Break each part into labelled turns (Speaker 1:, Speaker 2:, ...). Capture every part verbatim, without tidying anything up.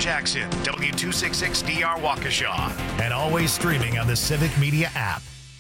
Speaker 1: Jackson, W two sixty-six D R Waukesha, and always streaming on the Civic Media app.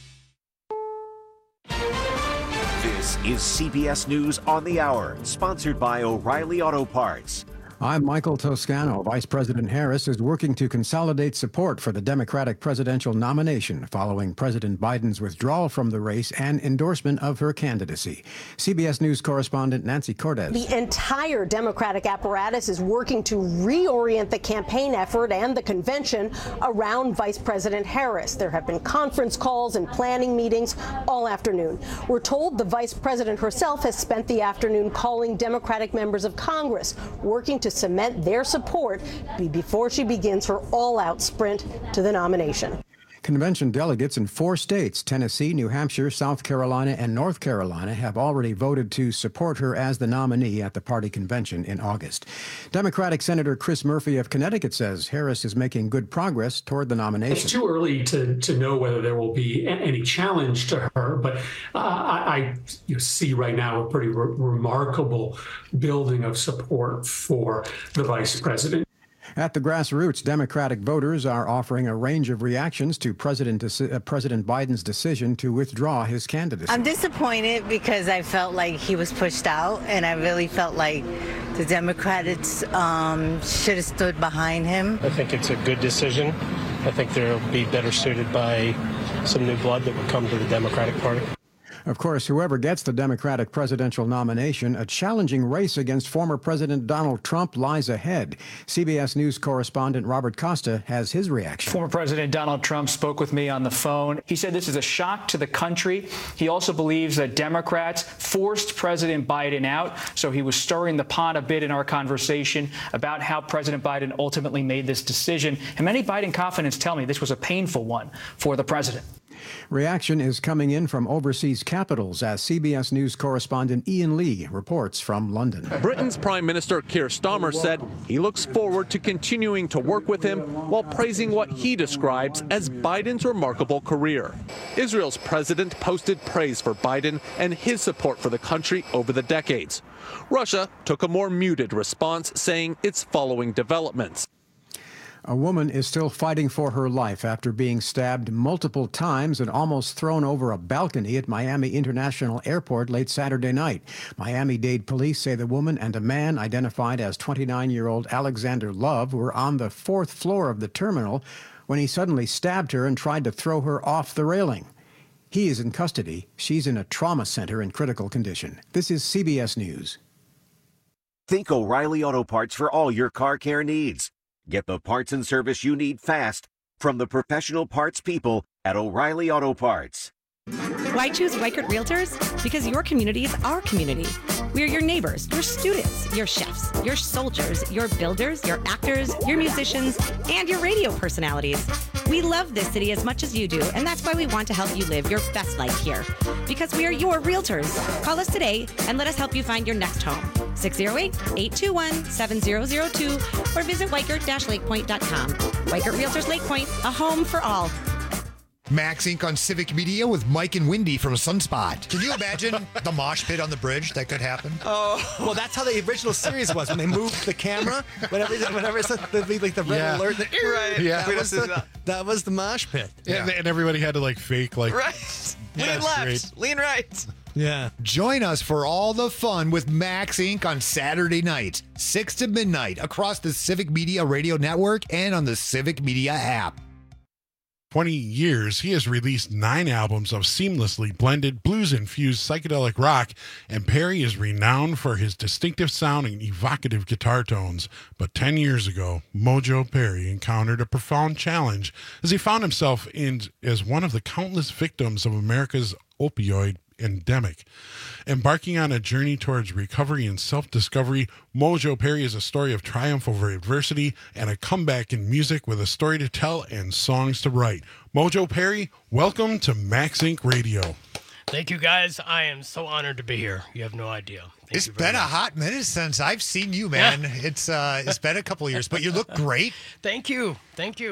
Speaker 2: This is C B S News on the Hour, sponsored by O'Reilly Auto Parts.
Speaker 3: I'm Michael Toscano. Vice President Harris is working to consolidate support for the Democratic presidential nomination following President Biden's withdrawal from the race and endorsement of her candidacy. C B S News correspondent Nancy Cortez.
Speaker 4: The entire Democratic apparatus is working to reorient the campaign effort and the convention around Vice President Harris. There have been conference calls and planning meetings all afternoon. We're told the vice president herself has spent the afternoon calling Democratic members of Congress, working to to cement their support before she begins her all-out sprint to the nomination.
Speaker 3: Convention delegates in four states, Tennessee, New Hampshire, South Carolina, and North Carolina, have already voted to support her as the nominee at the party convention in August. Democratic Senator Chris Murphy of Connecticut says Harris is making good progress toward the nomination.
Speaker 5: It's too early to, to know whether there will be any challenge to her, but uh, I, I you see right now a pretty re- remarkable building of support for the vice president.
Speaker 3: At the grassroots, Democratic voters are offering a range of reactions to President, uh, President Biden's decision to withdraw his candidacy.
Speaker 6: I'm disappointed because I felt like he was pushed out, and I really felt like the Democrats um, should have stood behind him.
Speaker 7: I think it's a good decision. I think they'll be better suited by some new blood that would come to the Democratic Party.
Speaker 3: Of course, whoever gets the Democratic presidential nomination, a challenging race against former President Donald Trump lies ahead. C B S News correspondent Robert Costa has his reaction.
Speaker 8: Former President Donald Trump spoke with me on the phone. He said this is a shock to the country. He also believes that Democrats forced President Biden out. So he was stirring the pot a bit in our conversation about how President Biden ultimately made this decision. And many Biden confidants tell me this was a painful one for the president.
Speaker 3: Reaction is coming in from overseas capitals as C B S News correspondent Ian Lee reports from London.
Speaker 9: Britain's Prime Minister Keir Starmer said he looks forward to continuing to work with him while praising what he describes as Biden's remarkable career. Israel's president posted praise for Biden and his support for the country over the decades. Russia took a more muted response, saying it's following developments.
Speaker 3: A woman is still fighting for her life after being stabbed multiple times and almost thrown over a balcony at Miami International Airport late Saturday night. Miami-Dade police say the woman and a man identified as twenty-nine-year-old Alexander Love were on the fourth floor of the terminal when he suddenly stabbed her and tried to throw her off the railing. He is in custody. She's in a trauma center in critical condition. This is C B S News.
Speaker 2: Think O'Reilly Auto Parts for all your car care needs. Get the parts and service you need fast from the professional parts people at O'Reilly Auto Parts.
Speaker 10: Why choose Weichert Realtors? Because your community is our community. We are your neighbors, your students, your chefs, your soldiers, your builders, your actors, your musicians, and your radio personalities. We love this city as much as you do, and that's why we want to help you live your best life here. Because we are your realtors. Call us today and let us help you find your next home. six oh eight, eight two one, seven zero zero two or visit Weichert Lake Point dot com. Weichert Realtors Lake Point, a home for all.
Speaker 11: Max Incorporated on Civic Media with Mike and Wendy from Sunspot. Can you imagine the mosh pit on the bridge that could happen?
Speaker 12: Oh, well, that's how the original series was when they moved the camera. Whenever, whenever it's the, like the red
Speaker 11: Yeah.
Speaker 12: alert, the,
Speaker 13: Right.
Speaker 11: Yeah.
Speaker 12: that, was the, that was the mosh pit.
Speaker 11: Yeah.
Speaker 13: And, and everybody had to like fake like Right. Lean
Speaker 11: That's
Speaker 13: left,
Speaker 11: great.
Speaker 13: lean right.
Speaker 12: Yeah.
Speaker 11: Join us for all the fun with Max Incorporated on Saturday night, six to midnight, across the Civic Media Radio Network and on the Civic Media app.
Speaker 13: twenty years, he has released nine albums of seamlessly blended blues-infused psychedelic rock, and Perry is renowned for his distinctive sound and evocative guitar tones. But ten years ago, Mojo Perry encountered a profound challenge as he found himself in as one of the countless victims of America's opioid endemic. Embarking on a journey towards recovery and self-discovery, Mojo Perry is a story of triumph over adversity and a comeback in music with a story to tell and songs to write. Mojo Perry, welcome to Max Incorporated Radio.
Speaker 14: Thank you, guys. I am so honored to be here. You have no idea. Thank
Speaker 11: It's
Speaker 14: you very
Speaker 11: been a
Speaker 14: much.
Speaker 11: hot minute since I've seen you, man. It's uh, it's been a couple of years, but you look great.
Speaker 14: Thank you. Thank you.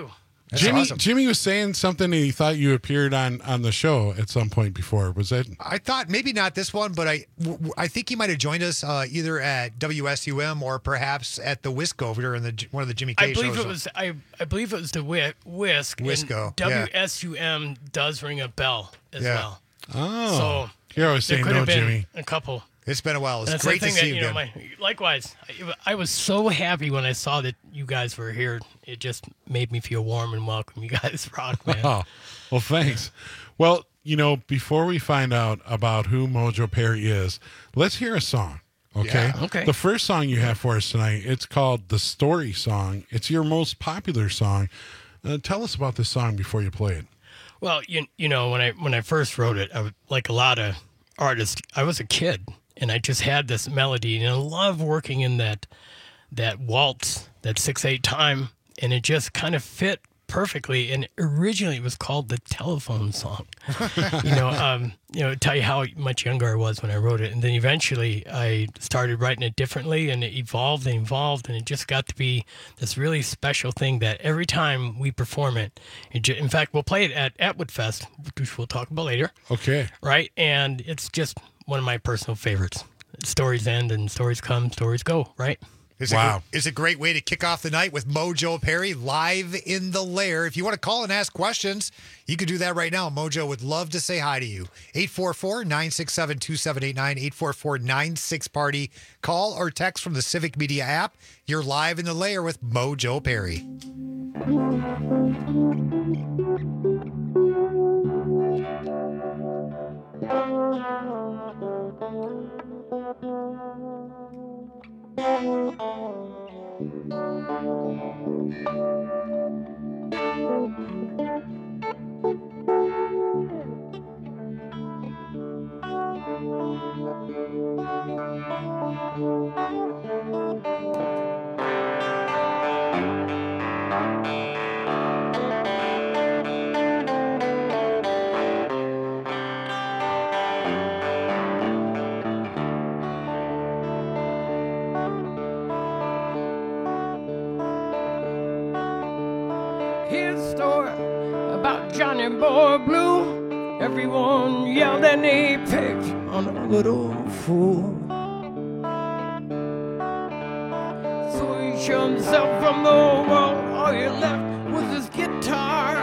Speaker 11: That's
Speaker 13: Jimmy
Speaker 11: awesome.
Speaker 13: Jimmy was saying something and he thought you appeared on, on the show at some point before. Was that?
Speaker 11: I thought maybe not this one, but I, w- I think he might have joined us uh, either at W S U M or perhaps at the Wisco during the one of the Jimmy K
Speaker 14: I believe
Speaker 11: shows.
Speaker 14: it was I, I believe it was the Whi- Whisk. and
Speaker 11: Wisco, yeah.
Speaker 14: W S U M does ring a bell as
Speaker 11: Yeah.
Speaker 14: well.
Speaker 13: Oh,
Speaker 14: So
Speaker 13: you're always
Speaker 14: there
Speaker 13: saying
Speaker 14: could
Speaker 13: no,
Speaker 14: have been
Speaker 13: Jimmy.
Speaker 14: a couple.
Speaker 11: It's been a while. It's
Speaker 14: That's
Speaker 11: great
Speaker 14: the
Speaker 11: to
Speaker 14: thing
Speaker 11: see
Speaker 14: that,
Speaker 11: you
Speaker 14: you know,
Speaker 11: again.
Speaker 14: my, likewise, I, I was so happy when I saw that you guys were here. It just made me feel warm and welcome. You guys rock, man.
Speaker 13: Oh, well, thanks. Well, you know, before we find out about who Mojo Perry is, let's hear a song. Okay.
Speaker 14: Yeah, okay.
Speaker 13: The first song you have for us tonight, it's called The Story Song. It's your most popular song. Uh, tell us about this song before you play it.
Speaker 14: Well, you you know when I when I first wrote it, I was, like a lot of artists, I was a kid and I just had this melody and I love working in that that waltz, that six eight time, and it just kind of fit perfectly. And originally it was called the Telephone Song. you know, um, you know, tell you how much younger I was when I wrote it, and then eventually I started writing it differently, and it evolved and evolved, and it just got to be this really special thing that every time we perform it, it ju- in fact, we'll play it at Atwood Fest, which we'll talk about later.
Speaker 13: Okay.
Speaker 14: Right, and it's just one of my personal favorites. Stories end and stories come, stories go. Right.
Speaker 11: It's
Speaker 13: Wow.
Speaker 11: A, it's a great way to kick off the night with Mojo Perry live in the lair. If you want to call and ask questions, you can do that right now. Mojo would love to say hi to you. eight four four, nine six seven, two seven eight nine, eight four four, nine six party. Call or text from the Civic Media app. You're live in the lair with Mojo Perry.
Speaker 15: Here's a story about Johnny Boy Blue. Everyone yelled and they picked on a little fool. So he showed himself from the world. All he left was his guitar.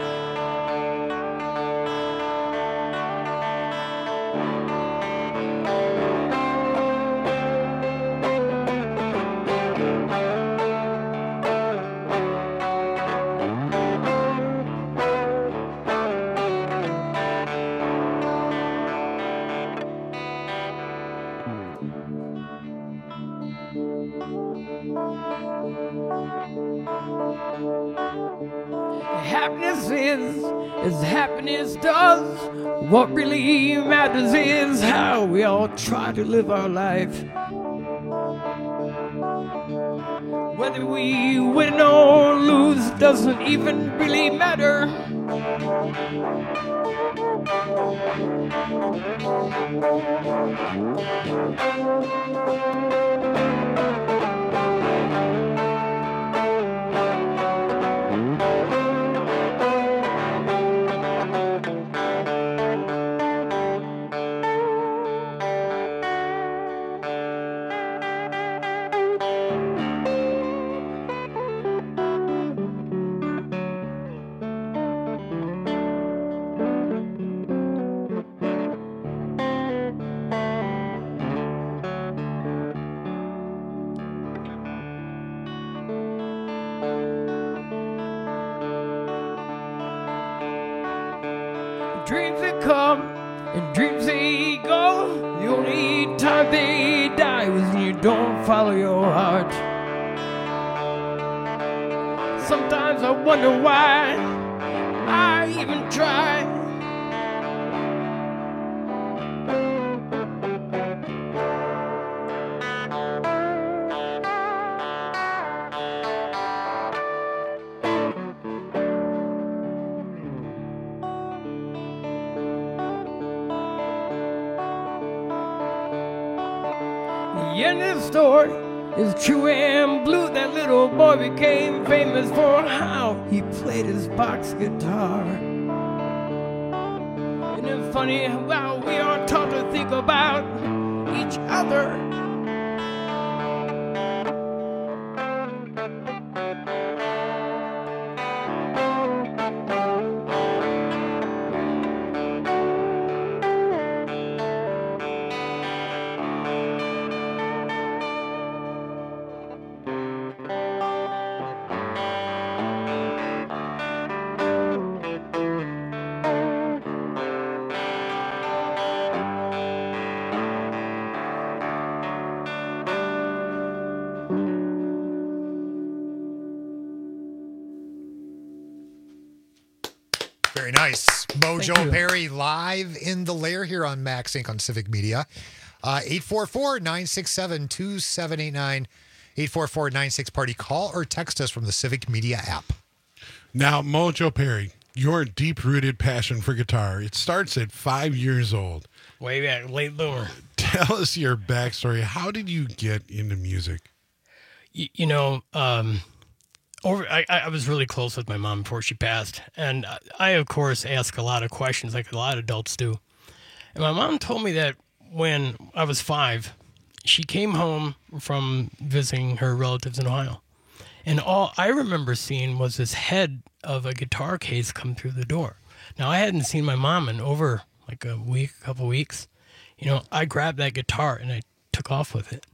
Speaker 15: Happiness is as happiness does. What really matters is how we all try to live our life. Whether we win or lose doesn't even really matter. Dreams that come and dreams they go. The only time they die is when you don't follow your heart. Sometimes I wonder why I even try. The end of the story is true and blue. That little boy became famous for how he played his box guitar. Isn't it funny how we are taught to think about each other?
Speaker 11: Very nice. Mojo Perry live in the lair here on Max Inc on Civic Media. Uh, eight four four, nine six seven, two seven eight nine. eight four four, nine six party. Call or text us from the Civic Media app.
Speaker 13: Now, Mojo Perry, your deep-rooted passion for guitar, it starts at five years old.
Speaker 14: Way back, late boomer.
Speaker 13: Tell us your backstory. How did you get into music?
Speaker 14: You, you know, um, over I, I was really close with my mom before she passed. And I, of course, ask a lot of questions like a lot of adults do. And my mom told me that when I was five, she came home from visiting her relatives in Ohio. And all I remember seeing was this head of a guitar case come through the door. Now, I hadn't seen my mom in over like a week, a couple weeks. You know, I grabbed that guitar and I took off with it.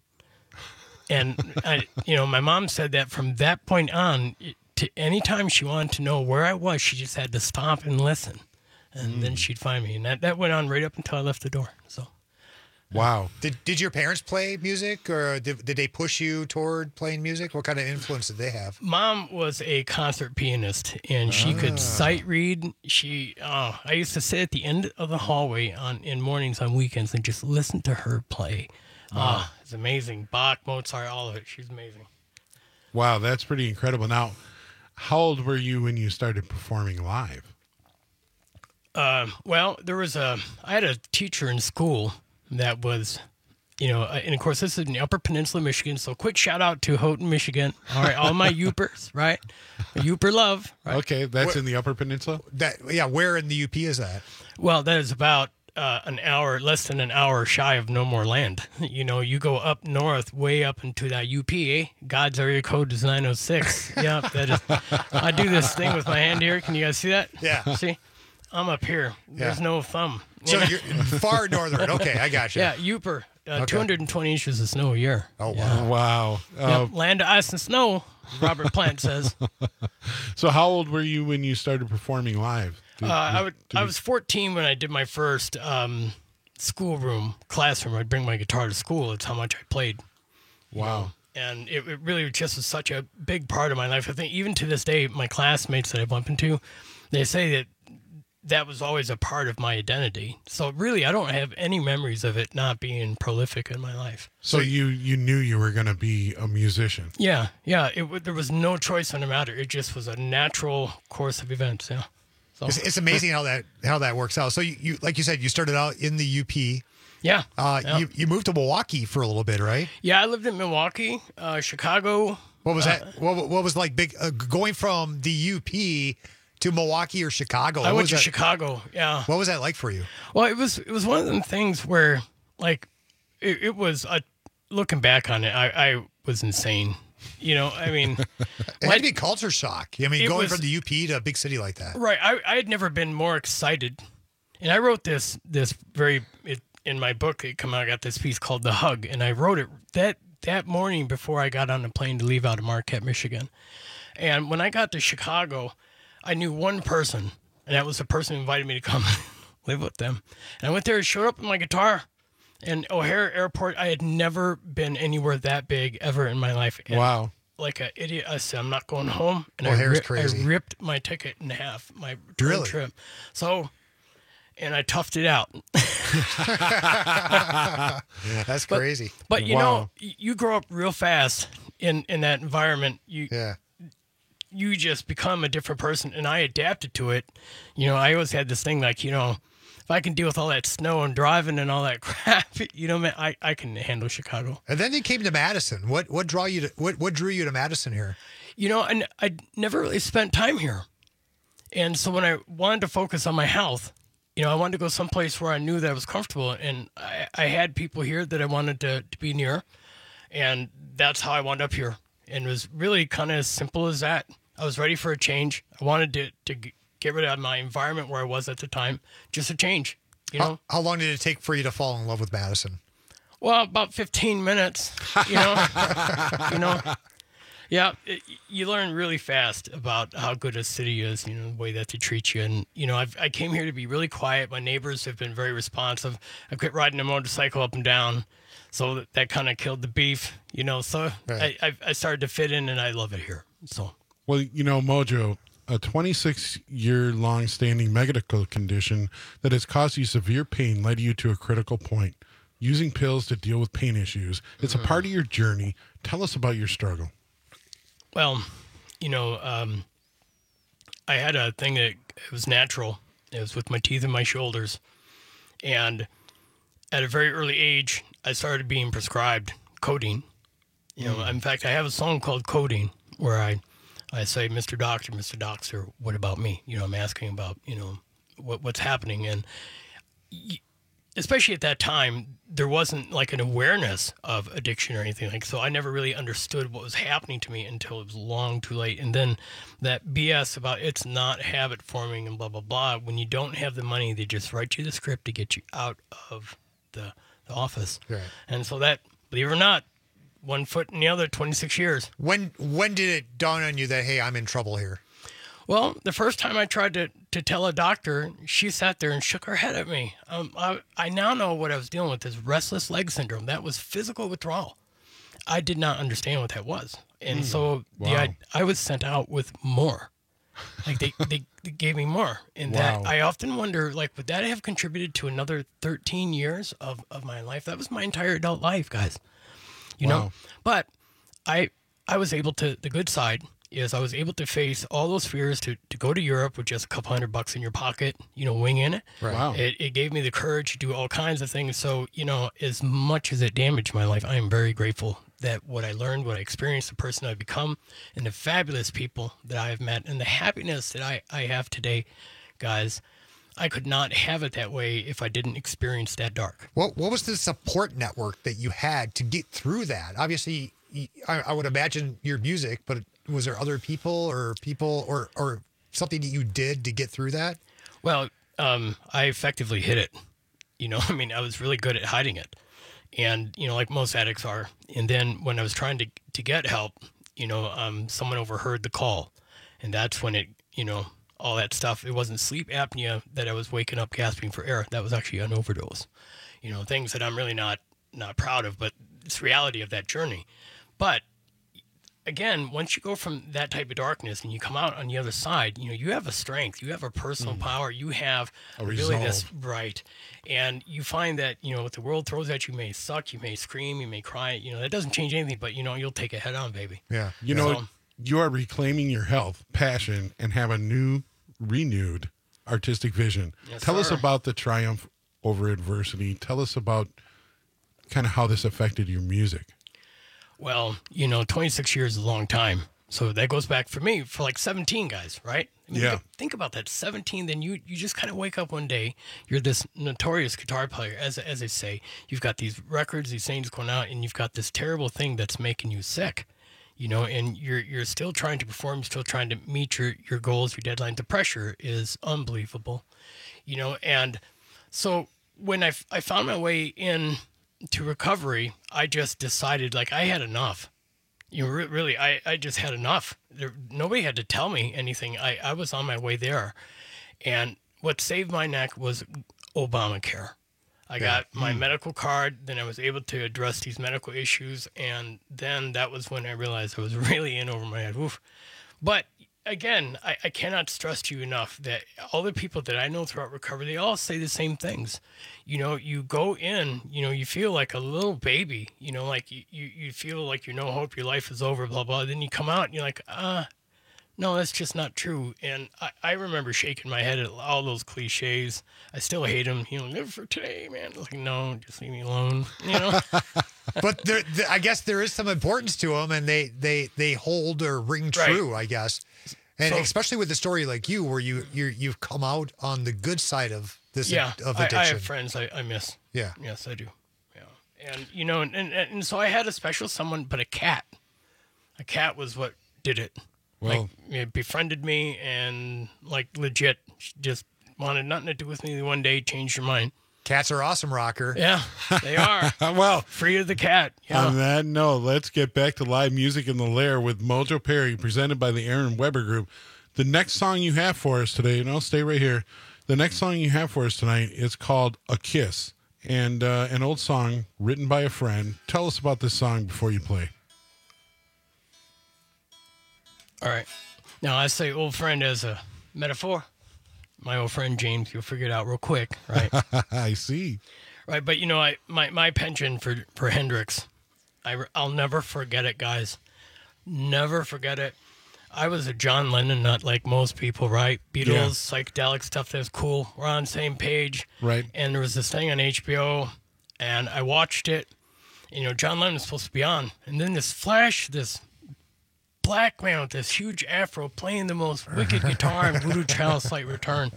Speaker 14: And, I, you know, my mom said that from that point on, to any time she wanted to know where I was, she just had to stop and listen. And mm. then she'd find me. And that, that went on right up until I left the door. So.
Speaker 13: Wow.
Speaker 11: Did Did your parents play music, or did, did they push you toward playing music? What kind of influence did they have?
Speaker 14: Mom was a concert pianist, and she
Speaker 11: Ah.
Speaker 14: could sight read. She, oh, I used to sit at the end of the hallway on in mornings on weekends and just listen to her play.
Speaker 13: Wow.
Speaker 14: Oh, it's amazing. Bach, Mozart, all of it. She's amazing.
Speaker 13: Wow, that's pretty incredible. Now, how old were you when you started performing live?
Speaker 14: Uh, well, there was a. I had a teacher in school that was, you know, and of course this is in the Upper Peninsula, Michigan. So quick shout out to Houghton, Michigan. All right, all my Yoopers, right? Youper love. Right?
Speaker 13: Okay, that's
Speaker 11: Where-
Speaker 13: in the Upper Peninsula?
Speaker 11: That yeah, where in the U P is that?
Speaker 14: Well, that is about uh, an hour, less than an hour shy of No More Land. You know, you go up north, way up into that U P, eh? God's area code is nine oh six. Yeah, that is. I do this thing with my hand here. Can you guys see that?
Speaker 11: Yeah.
Speaker 14: See? I'm up here. There's
Speaker 11: Yeah.
Speaker 14: no thumb.
Speaker 11: So you're far northern. Okay, I got you.
Speaker 14: Yeah, Youper. Uh,
Speaker 11: Okay.
Speaker 14: two hundred twenty inches of snow a year.
Speaker 11: Oh, wow.
Speaker 14: Yeah.
Speaker 13: Wow.
Speaker 14: Yep, land of ice and snow, Robert Plant says.
Speaker 13: So how old were you when you started performing live? Did-
Speaker 14: Uh, I, would,
Speaker 13: did
Speaker 14: I
Speaker 13: you-
Speaker 14: was fourteen when I did my first um, schoolroom classroom. I'd bring my guitar to school. It's how much I played.
Speaker 13: Wow.
Speaker 14: And it, it really just was such a big part of my life. I think even to this day, my classmates that I bump into, they say that that was always a part of my identity. So really, I don't have any memories of it not being prolific in my life.
Speaker 13: So you you knew you were going to be a musician.
Speaker 14: Yeah, yeah. It w- there was no choice in the matter. It just was a natural course of events. Yeah. So,
Speaker 11: It's, it's amazing how that how that works out. So you, you like you said, you started out in the U P.
Speaker 14: Yeah.
Speaker 11: Uh,
Speaker 14: yeah.
Speaker 11: You you moved to Milwaukee for a little bit, right?
Speaker 14: Yeah, I lived in Milwaukee, uh, Chicago.
Speaker 11: What was
Speaker 14: Uh,
Speaker 11: that? What, what was like big uh, going from the U P to Milwaukee or Chicago?
Speaker 14: I
Speaker 11: What
Speaker 14: went
Speaker 11: was
Speaker 14: to
Speaker 11: that-
Speaker 14: Chicago. Yeah.
Speaker 11: What was that like for you?
Speaker 14: Well, it was it was one of them things where, like, it, it was a, looking back on it, I, I was insane. You know, I mean,
Speaker 11: It had to be culture shock. I mean,
Speaker 14: It
Speaker 11: going
Speaker 14: was-
Speaker 11: from the U P to a big city like that.
Speaker 14: right? I, I had never been more excited, and I wrote this this very it, in my book. It come out. I got this piece called "The Hug," and I wrote it that that morning before I got on the plane to leave out of Marquette, Michigan. And when I got to Chicago, I knew one person, and that was the person who invited me to come live with them. And I went there and showed up with my guitar. And O'Hare Airport, I had never been anywhere that big ever in my life. And
Speaker 13: Wow.
Speaker 14: like an idiot, I said, I'm not going home. And
Speaker 11: O'Hare's
Speaker 14: I, ri-
Speaker 11: crazy.
Speaker 14: I ripped my ticket in half, my return
Speaker 11: Really?
Speaker 14: trip. So, and I toughed it out.
Speaker 11: That's
Speaker 14: But-
Speaker 11: crazy.
Speaker 14: But you
Speaker 13: Wow.
Speaker 14: know, y- you grow up real fast in, in that environment. You
Speaker 11: Yeah.
Speaker 14: you just become a different person, and I adapted to it. You know, I always had this thing like, you know, if I can deal with all that snow and driving and all that crap, you know, man, I, I can handle Chicago.
Speaker 11: And then you came to Madison. What what draw you to what what drew you to Madison here?
Speaker 14: You know, and I never really spent time here. And so when I wanted to focus on my health, you know, I wanted to go someplace where I knew that I was comfortable. And I, I had people here that I wanted to, to be near. And that's how I wound up here. And it was really kind of as simple as that. I was ready for a change. I wanted to, to get rid of my environment where I was at the time. Just a change, you know.
Speaker 11: How, how long did it take for you to fall in love with Madison?
Speaker 14: Well, about fifteen minutes, you know. you know. Yeah, it, you learn really fast about how good a city is, you know, the way that they treat you. And, you know, I've, I came here to be really quiet. My neighbors have been very responsive. I quit riding a motorcycle up and down, so that, that kind of killed the beef, you know. So
Speaker 13: Right.
Speaker 14: I, I, I started to fit in, and I love it here. So,
Speaker 13: Well, you know, Mojo, a twenty-six year long standing medical condition that has caused you severe pain led you to a critical point, using pills to deal with pain issues. It's a part of your journey. Tell us about your struggle.
Speaker 14: well, you know, um, I had a thing that it was natural. It was with my teeth and my shoulders. And at a very early age, I started being prescribed codeine. You know,
Speaker 16: Mm.
Speaker 14: in fact, I have a song called Codeine where I, I say, Mister Doctor, Mister Doctor, what about me? You know, I'm asking about, you know, what what's happening. And y- especially at that time, there wasn't like an awareness of addiction or anything like so I never really understood what was happening to me until it was long too late. And then that B S about it's not habit forming and blah, blah, blah. When you don't have the money, they just write you the script to get you out of the, the office.
Speaker 11: Right.
Speaker 14: And so that, believe it or not, one foot in the other, twenty-six years.
Speaker 11: When when did it dawn on you that, hey, I'm in trouble here?
Speaker 14: Well, the first time I tried to, to tell a doctor, she sat there and shook her head at me. Um, I, I now know what I was dealing with is restless leg syndrome. That was physical withdrawal. I did not understand what that was. And
Speaker 16: Mm.
Speaker 14: so the,
Speaker 16: Wow.
Speaker 14: I, I was sent out with more. Like they, they, they gave me more. And
Speaker 16: Wow.
Speaker 14: that I often wonder, like, would that have contributed to another thirteen years of, of my life? That was my entire adult life, guys. You know?
Speaker 16: Wow.
Speaker 14: But I I was able to, the good side is I was able to face all those fears to, to go to Europe with just a couple hundred bucks in your pocket, you know, wing in it.
Speaker 16: Right. Wow.
Speaker 14: It, it gave me the courage to do all kinds of things. So, you know, as much as it damaged my life, I am very grateful that what I learned, what I experienced, the person I've become, and the fabulous people that I have met, and the happiness that I, I have today, guys, I could not have it that way if I didn't experience that dark.
Speaker 11: What what was the support network that you had to get through that? Obviously, y- I, I would imagine your music, but was there other people or people or or something that you did to get through that?
Speaker 14: Well, um, I effectively hid it. You know, I mean, I was really good at hiding it. And, you know, like most addicts are. And then when I was trying to, to get help, you know, um, someone overheard the call. And that's when it, you know, all that stuff. It wasn't sleep apnea that I was waking up gasping for air. That was actually an overdose. You know, things that I'm really not, not proud of, but it's reality of that journey. But again, once you go from that type of darkness and you come out on the other side, you know, you have a strength, you have a personal
Speaker 16: Mm.
Speaker 14: power, you have
Speaker 16: A
Speaker 14: really this
Speaker 16: resolve.
Speaker 14: right. And you find that, you know, what the world throws at you may suck, you may scream, you may cry, you know, that doesn't change anything, but you know, you'll take it head on, baby.
Speaker 11: Yeah.
Speaker 13: You know,
Speaker 14: So,
Speaker 13: you are reclaiming your health, passion, and have a new, renewed artistic vision.
Speaker 14: Yes,
Speaker 13: Tell us
Speaker 14: sir.
Speaker 13: about the triumph over adversity. Tell us about kind of how this affected your music.
Speaker 14: well, you know, twenty-six years is a long time. So that goes back for me for like seventeen guys, right? I mean,
Speaker 13: Yeah.
Speaker 14: think- Think about that. seventeen, then you, you just kind of wake up one day. You're this notorious guitar player, as as they say. You've got these records, these things going out, and you've got this terrible thing that's making you sick, you know, and you're you're still trying to perform, still trying to meet your, your goals, your deadlines. The pressure is unbelievable, you know, and so when I, f- I found my way in to recovery, I just decided like I had enough. You know, re- really, I, I just had enough. There, nobody had to tell me anything. I, I was on my way there. And what saved my neck was Obamacare. I got my
Speaker 16: Mm.
Speaker 14: medical card, then I was able to address these medical issues, and then that was when I realized I was really in over my head. Oof. But again, I, I cannot stress to you enough that all the people that I know throughout recovery, they all say the same things. You know, you go in, you know, you feel like a little baby, you know, like you, you, you feel like you're no hope, your life is over, blah, blah. Then you come out and you're like, ah, No, that's just not true. And I, I remember shaking my head at all those cliches. I still hate them. You know, live for today, man. Like, no, just leave me alone. You know.
Speaker 11: But there, there, I guess there is some importance to them, and they they they hold or ring true. Right. I guess, and so, especially with a story like you, where you you you've come out on the good side of this
Speaker 14: yeah,
Speaker 11: of addiction.
Speaker 14: I, I have friends I, I miss.
Speaker 11: Yeah.
Speaker 14: Yes, I do. Yeah. And you know, and, and and so I had a special someone, but a cat. A cat was what did it.
Speaker 13: Well,
Speaker 14: like, it befriended me and like legit just wanted nothing to do with me. One day changed your mind.
Speaker 11: Cats are awesome, Rocker.
Speaker 14: Yeah, they are.
Speaker 13: Well,
Speaker 14: free of the cat. Yeah.
Speaker 13: On that note, let's get back to live music in the Lair with Mojo Perry, presented by the Aaron Weber Group. The next song you have for us today, and I'll stay right here. The next song you have for us tonight is called "A Kiss," and uh, an old song written by a friend. Tell us about this song before you play.
Speaker 14: All right. Now, I say old friend as a metaphor. My old friend James, you'll figure it out real quick, right?
Speaker 13: I see.
Speaker 14: Right, but you know, I my, my penchant for, for Hendrix, I, I'll never forget it, guys. Never forget it. I was a John Lennon nut like most people, right? Beatles, yeah. Psychedelic stuff that's cool. We're on the same page.
Speaker 13: Right.
Speaker 14: And there was this thing on H B O, and I watched it. You know, John Lennon was supposed to be on. And then this flash, this black man with this huge afro playing the most wicked guitar in Voodoo Child's Slight Return.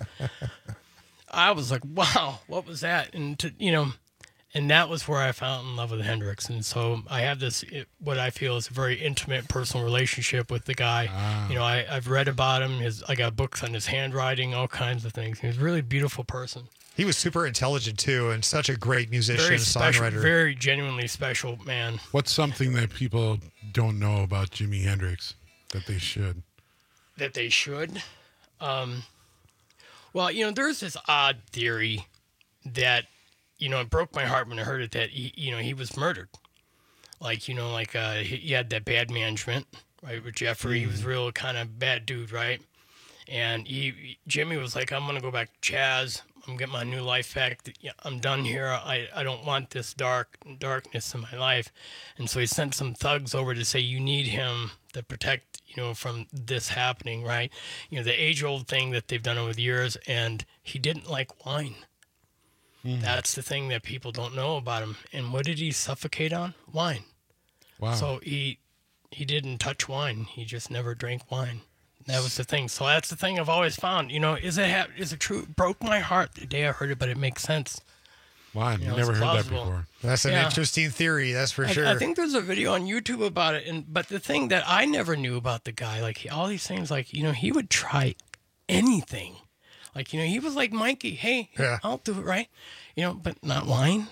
Speaker 14: I was like, wow, what was that? And, to, you know, and that was where I fell in love with Hendrix. And so I have this, it, what I feel is a very intimate personal relationship with the guy. Ah. You know, I, I've read about him. His, I got books on his handwriting, all kinds of things. He was a really beautiful person.
Speaker 11: He was super intelligent, too, and such a great musician,
Speaker 14: very special,
Speaker 11: songwriter.
Speaker 14: Very genuinely special man.
Speaker 13: What's something that people don't know about Jimi Hendrix that they should?
Speaker 14: That they should? Um, well, you know, there's this odd theory that, you know, it broke my heart when I heard it, that, he, you know, he was murdered. Like, you know, like uh, he, he had that bad management, right, with Jeffrey. Mm. He was real kind of bad dude, right? And he, Jimmy was like, I'm going to go back to jazz. I'm getting my new life back. I'm done here. I, I don't want this dark darkness in my life. And so he sent some thugs over to say, you need him to protect, you know, from this happening, right? You know, the age-old thing that they've done over the years. And he didn't like wine. Mm. That's the thing that people don't know about him. And what did he suffocate on? Wine.
Speaker 13: Wow.
Speaker 14: So he he didn't touch wine. He just never drank wine. That was the thing. So that's the thing I've always found. You know, is it ha- is it true? It broke my heart the day I heard it, but it makes sense.
Speaker 13: Wow, I've you know, never heard plausible. that before.
Speaker 11: That's an
Speaker 14: yeah.
Speaker 11: interesting theory, that's for
Speaker 14: I,
Speaker 11: sure.
Speaker 14: I think there's a video on YouTube about it. And but the thing that I never knew about the guy, like he, all these things, like, you know, he would try anything. Like, you know, he was like Mikey. Hey, yeah. I'll do it, right? You know, but not wine.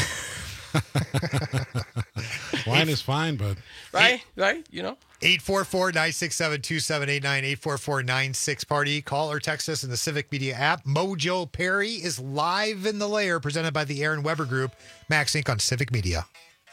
Speaker 13: Wine is fine, but
Speaker 14: right, eight, right, you know.
Speaker 11: eight four four, nine six seven, two seven eight nine, eight four four, nine six party. Call or text us in the Civic Media app. Mojo Perry is live in the Lair, presented by the Aaron Weber Group. Max Inc on Civic Media.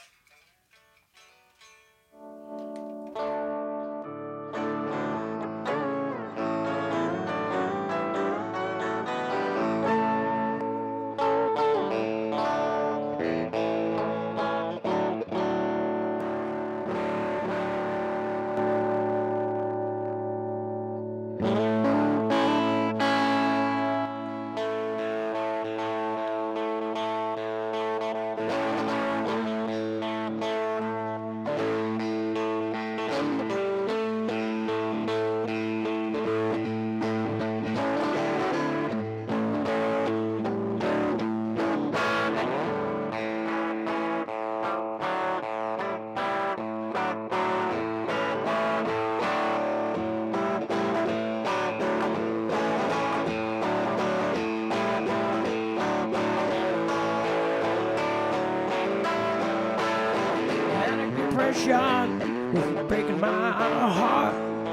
Speaker 15: depression is breaking my heart.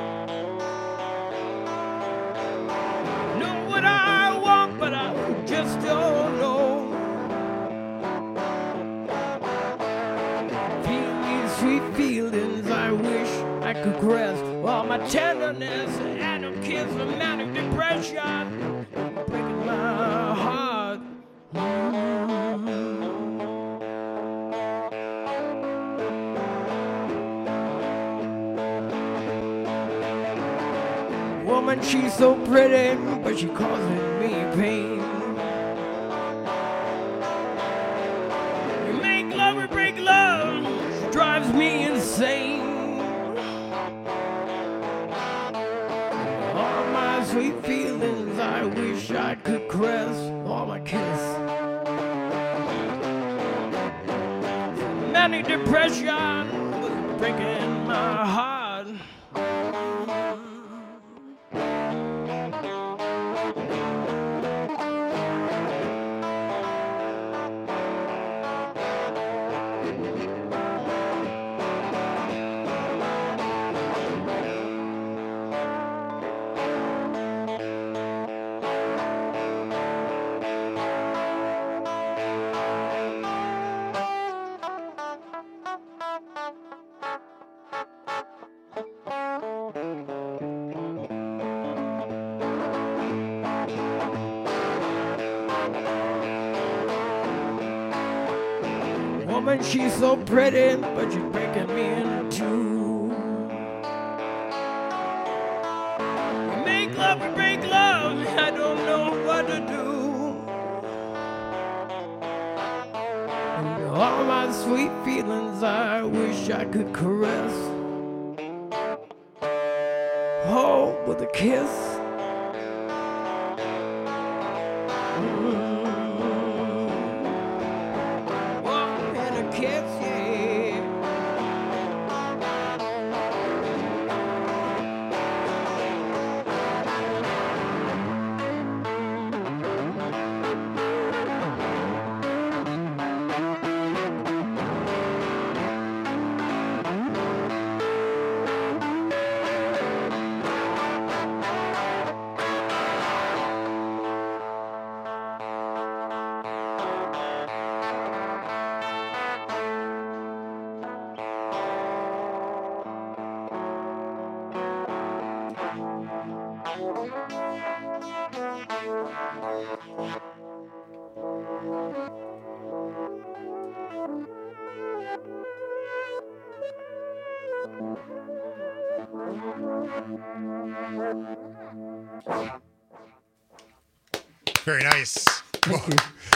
Speaker 15: Know what I want, but I just don't know. Feel these sweet feelings, I wish I could grasp all my tenderness and a kiss of manic depression breaking my heart. Woman, she's so pretty, but she causes me pain. You make love or break love, she drives me insane. All my sweet feelings, I wish I could caress. All my kiss. Manic depression was breaking my heart. Woman, she's so pretty, but she's breaking me in two. We make love, we break love, I don't know what to do. And all my sweet feelings, I wish I could caress. Oh, with a kiss.
Speaker 11: Very nice. Thank you.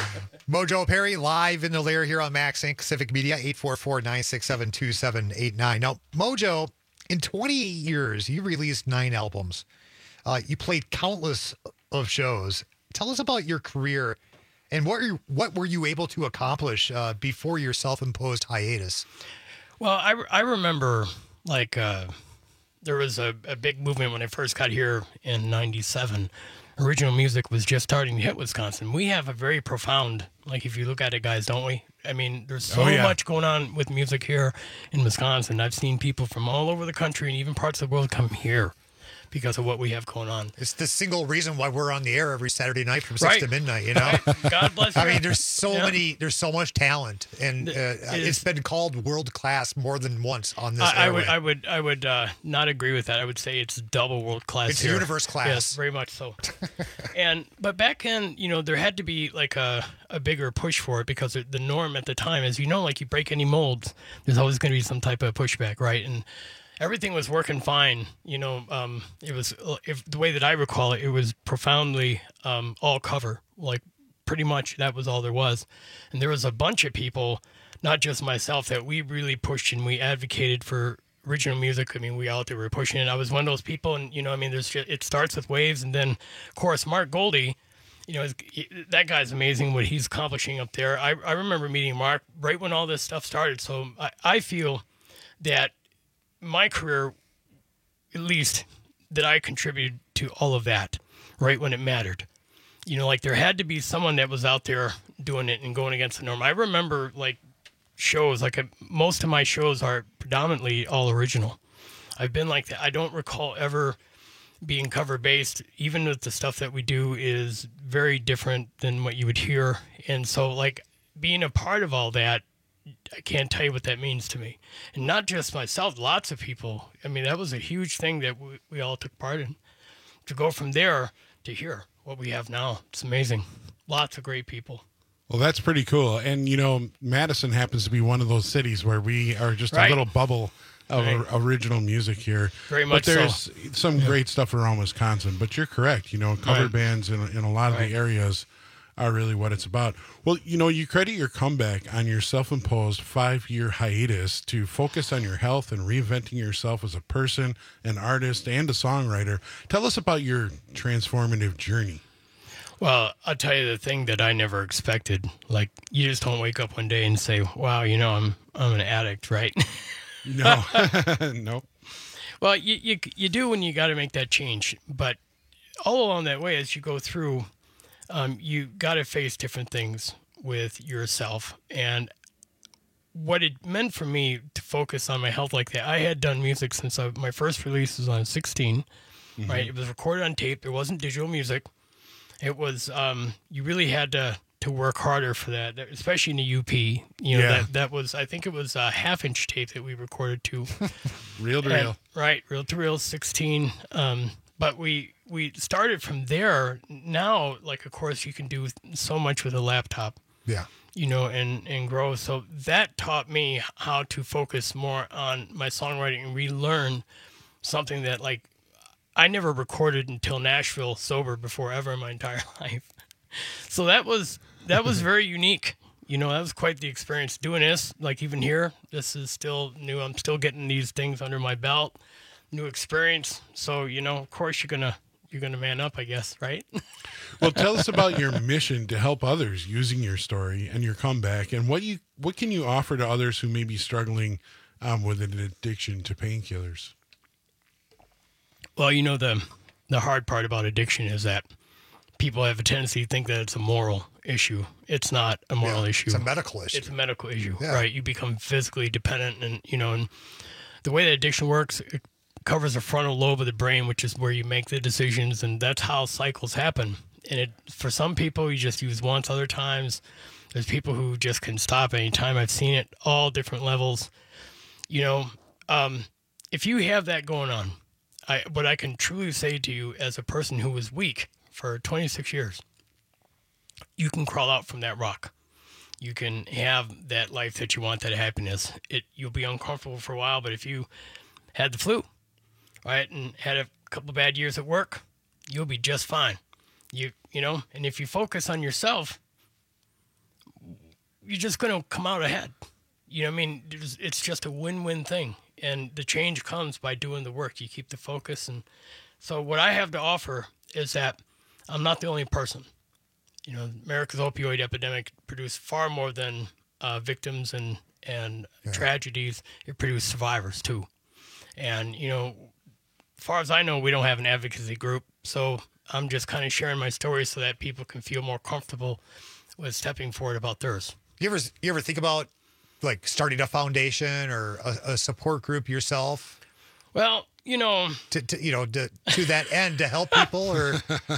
Speaker 11: Mojo Perry live in the lair here on Max Incorporated. Civic Media, eight four four, nine six seven, two seven eight nine. Now, Mojo, in twenty years, you released nine albums. Uh, you played countless of shows. Tell us about your career and what, are, what were you able to accomplish uh, before your self-imposed hiatus?
Speaker 14: Well, I, I remember, like, uh, there was a, a big movement when I first got here in ninety-seven. Original music was just starting to hit Wisconsin. We have a very profound, like, if you look at it, guys, don't we? I mean, there's so
Speaker 11: Oh, yeah.
Speaker 14: much going on with music here in Wisconsin. I've seen people from all over the country and even parts of the world come here because of what we have going on.
Speaker 11: It's the single reason why we're on the air every Saturday night from six
Speaker 14: Right.
Speaker 11: to midnight, you know?
Speaker 14: God bless you.
Speaker 11: I mean, there's so
Speaker 14: Yeah.
Speaker 11: many, there's so much talent, and uh, it's been called world class more than once on this
Speaker 14: I, I would,
Speaker 11: airway.
Speaker 14: I would, I would uh, not agree with that. I would say it's double world class.
Speaker 11: It's
Speaker 14: here.
Speaker 11: universe class.
Speaker 14: Yes, very much so. and but back then, you know, there had to be like a, a bigger push for it because the norm at the time, as you know, like you break any molds, there's always going to be some type of pushback, right? And everything was working fine. You know, um, it was if the way that I recall it, it was profoundly um, all cover, like. Pretty much that was all there was. And there was a bunch of people, not just myself, that we really pushed and we advocated for original music. I mean, we out there were pushing it. I was one of those people, and, you know, I mean, there's just, it starts with waves. And then, of course, Mark Goldie, you know, he, that guy's amazing what he's accomplishing up there. I, I remember meeting Mark right when all this stuff started. So I, I feel that my career, at least, that I contributed to all of that right when it mattered. You know, like there had to be someone that was out there doing it and going against the norm. I remember like shows, like a, most of my shows are predominantly all original. I've been like that. I don't recall ever being cover based, even with the stuff that we do is very different than what you would hear. And so like being a part of all that, I can't tell you what that means to me. And not just myself, lots of people. I mean, that was a huge thing that we, we all took part in. To go from there to here. What we have now. It's amazing. Lots of great people.
Speaker 13: Well, that's pretty cool. And, you know, Madison happens to be one of those cities where we are just
Speaker 14: Right.
Speaker 13: a little bubble of
Speaker 14: Right.
Speaker 13: or- original music here.
Speaker 14: Very much
Speaker 13: but there's
Speaker 14: so.
Speaker 13: some
Speaker 14: Yeah.
Speaker 13: great stuff around Wisconsin. But you're correct. You know, cover
Speaker 14: Right.
Speaker 13: bands in, in a lot of
Speaker 14: Right.
Speaker 13: the areas are really what it's about. Well, you know, you credit your comeback on your self-imposed five-year hiatus to focus on your health and reinventing yourself as a person, an artist, and a songwriter. Tell us about your transformative journey.
Speaker 14: Well, I'll tell you the thing that I never expected. Like, you just don't wake up one day and say, "Wow, you know, I'm I'm an addict," right?
Speaker 13: No, nope.
Speaker 14: Well, you you you do when you got to make that change, but all along that way, as you go through, um, you got to face different things with yourself. And what it meant for me to focus on my health like that, I had done music since I, my first release was on sixteen,
Speaker 13: Mm-hmm.
Speaker 14: right? It was recorded on tape. It wasn't digital music. It was, um, you really had to, to work harder for that, especially in the U P. You know,
Speaker 13: Yeah.
Speaker 14: that, that was, I think it was a half inch tape that we recorded to.
Speaker 13: Reel to
Speaker 14: And-
Speaker 13: reel.
Speaker 14: Right, reel to reel, sixteen. Um, but we we started from there. Now, like, of course, you can do so much with a laptop.
Speaker 11: Yeah.
Speaker 14: You know, and and grow. So that taught me how to focus more on my songwriting and relearn something that, like, I never recorded until Nashville sober before ever in my entire life. So that was that was very unique. You know, that was quite the experience doing this. Like, even here, this is still new. I'm still getting these things under my belt, new experience. So, you know, of course, you're gonna you're gonna man up, I guess, right?
Speaker 13: Well, tell us about your mission to help others using your story and your comeback, and what you what can you offer to others who may be struggling um, with an addiction to painkillers?
Speaker 14: Well, you know, the the hard part about addiction is that people have a tendency to think that it's a moral issue. It's not a moral
Speaker 11: Yeah,
Speaker 14: issue.
Speaker 11: it's a medical issue.
Speaker 14: It's a medical issue,
Speaker 11: Yeah.
Speaker 14: right? You become physically dependent, and you know, and the way that addiction works, it covers the frontal lobe of the brain, which is where you make the decisions, and that's how cycles happen. And it, for some people, you just use once. Other times, there's people who just can stop anytime. I've seen it all different levels. You know, um, if you have that going on, I, what I can truly say to you as a person who was weak for twenty-six years, you can crawl out from that rock. You can have that life that you want, that happiness. It you'll be uncomfortable for a while, but if you had the flu, right, and had a couple of bad years at work, you'll be just fine. You you know, and if you focus on yourself, you're just going to come out ahead. You know what I mean? It's, it's just a win-win thing. And the change comes by doing the work. You keep the focus. And so what I have to offer is that I'm not the only person. You know, America's opioid epidemic produced far more than uh, victims and, and
Speaker 11: Yeah.
Speaker 14: tragedies. It produced survivors, too. And, you know, as far as I know, we don't have an advocacy group. So I'm just kind of sharing my story so that people can feel more comfortable with stepping forward about theirs.
Speaker 11: You ever you ever think about like starting a foundation or a, a support group yourself?
Speaker 14: Well, you know,
Speaker 11: to, to you know to, to that end to help people, or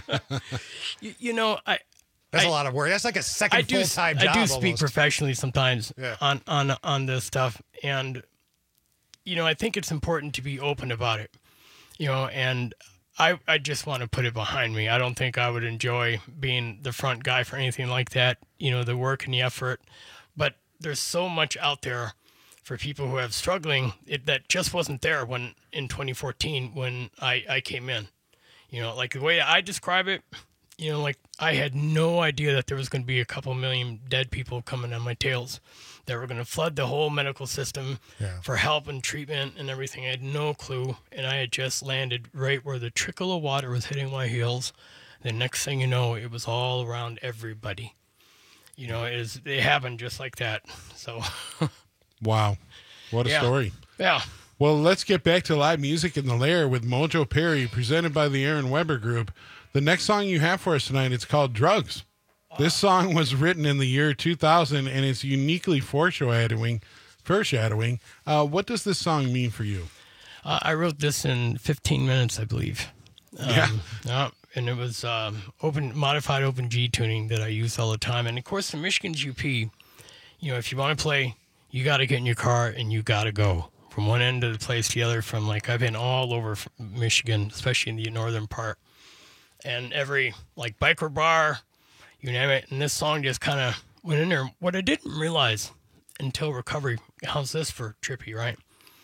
Speaker 14: you, you know, I
Speaker 11: that's
Speaker 14: I-
Speaker 11: a lot of work. That's like a second
Speaker 14: I do,
Speaker 11: full time job.
Speaker 14: I do speak
Speaker 11: almost.
Speaker 14: professionally sometimes
Speaker 11: Yeah.
Speaker 14: on, on on this stuff, and you know, I think it's important to be open about it. You know, and I I just want to put it behind me. I don't think I would enjoy being the front guy for anything like that. You know, the work and the effort, but there's so much out there for people who have struggling it, that just wasn't there when in twenty fourteen when I I came in. You know, like the way I describe it, you know, like I had no idea that there was going to be a couple million dead people coming on my tails that were going to flood the whole medical system
Speaker 11: Yeah.
Speaker 14: for help and treatment and everything. I had no clue. And I had just landed right where the trickle of water was hitting my heels. The next thing you know, it was all around everybody. You know, it, is, it happened just like that. So,
Speaker 13: Wow. What a
Speaker 14: Yeah.
Speaker 13: story.
Speaker 14: yeah.
Speaker 13: Well, let's get back to live music in the Lair with Mojo Perry, presented by the Aaron Weber Group. The next song you have for us tonight, it's called Drugs. This song was written in the year two thousand, and it's uniquely foreshadowing. Foreshadowing. Uh, what does this song mean for you?
Speaker 14: Uh, I wrote this in fifteen minutes, I believe.
Speaker 13: Yeah.
Speaker 14: Um, yeah, and it was um, open, modified open G tuning that I use all the time. And of course, in Michigan's U P, you know, if you want to play, you got to get in your car and you got to go from one end of the place to the other. From like, I've been all over Michigan, especially in the northern part, and every like biker bar, you name it. And this song just kind of went in there. What I didn't realize until recovery, how's this for trippy, right?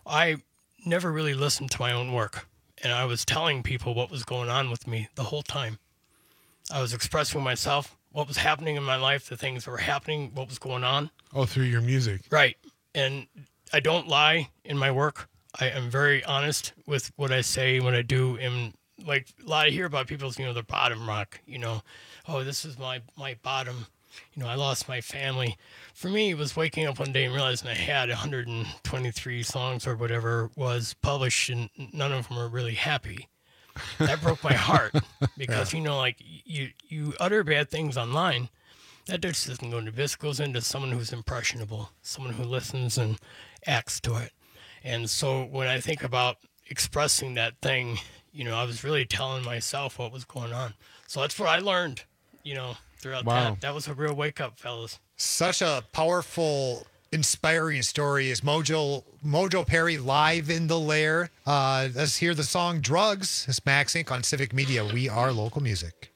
Speaker 14: I never really listened to my own work, and I was telling people what was going on with me the whole time. I was expressing myself, what was happening in my life, the things that were happening, what was going on.
Speaker 13: Oh, through your music.
Speaker 14: Right. And I don't lie in my work. I am very honest with what I say, what I do. And like a lot of hear about people's, you know, their bottom rock, you know, oh, this is my, my bottom, you know, I lost my family. For me, it was waking up one day and realizing I had one hundred twenty-three songs or whatever was published, and none of them were really happy. That broke my heart because, yeah. you know, like you, you utter bad things online. That just doesn't go into this. It goes into someone who's impressionable, someone who listens and acts to it. And so when I think about expressing that thing, you know, I was really telling myself what was going on. So that's what I learned, you know, throughout
Speaker 11: Wow.
Speaker 14: that. That was a real wake up, fellas.
Speaker 11: Such a powerful, inspiring story is Mojo Mojo Perry live in the lair. Uh, let's hear the song Drugs. It's Max Incorporated on Civic Media. We are local music.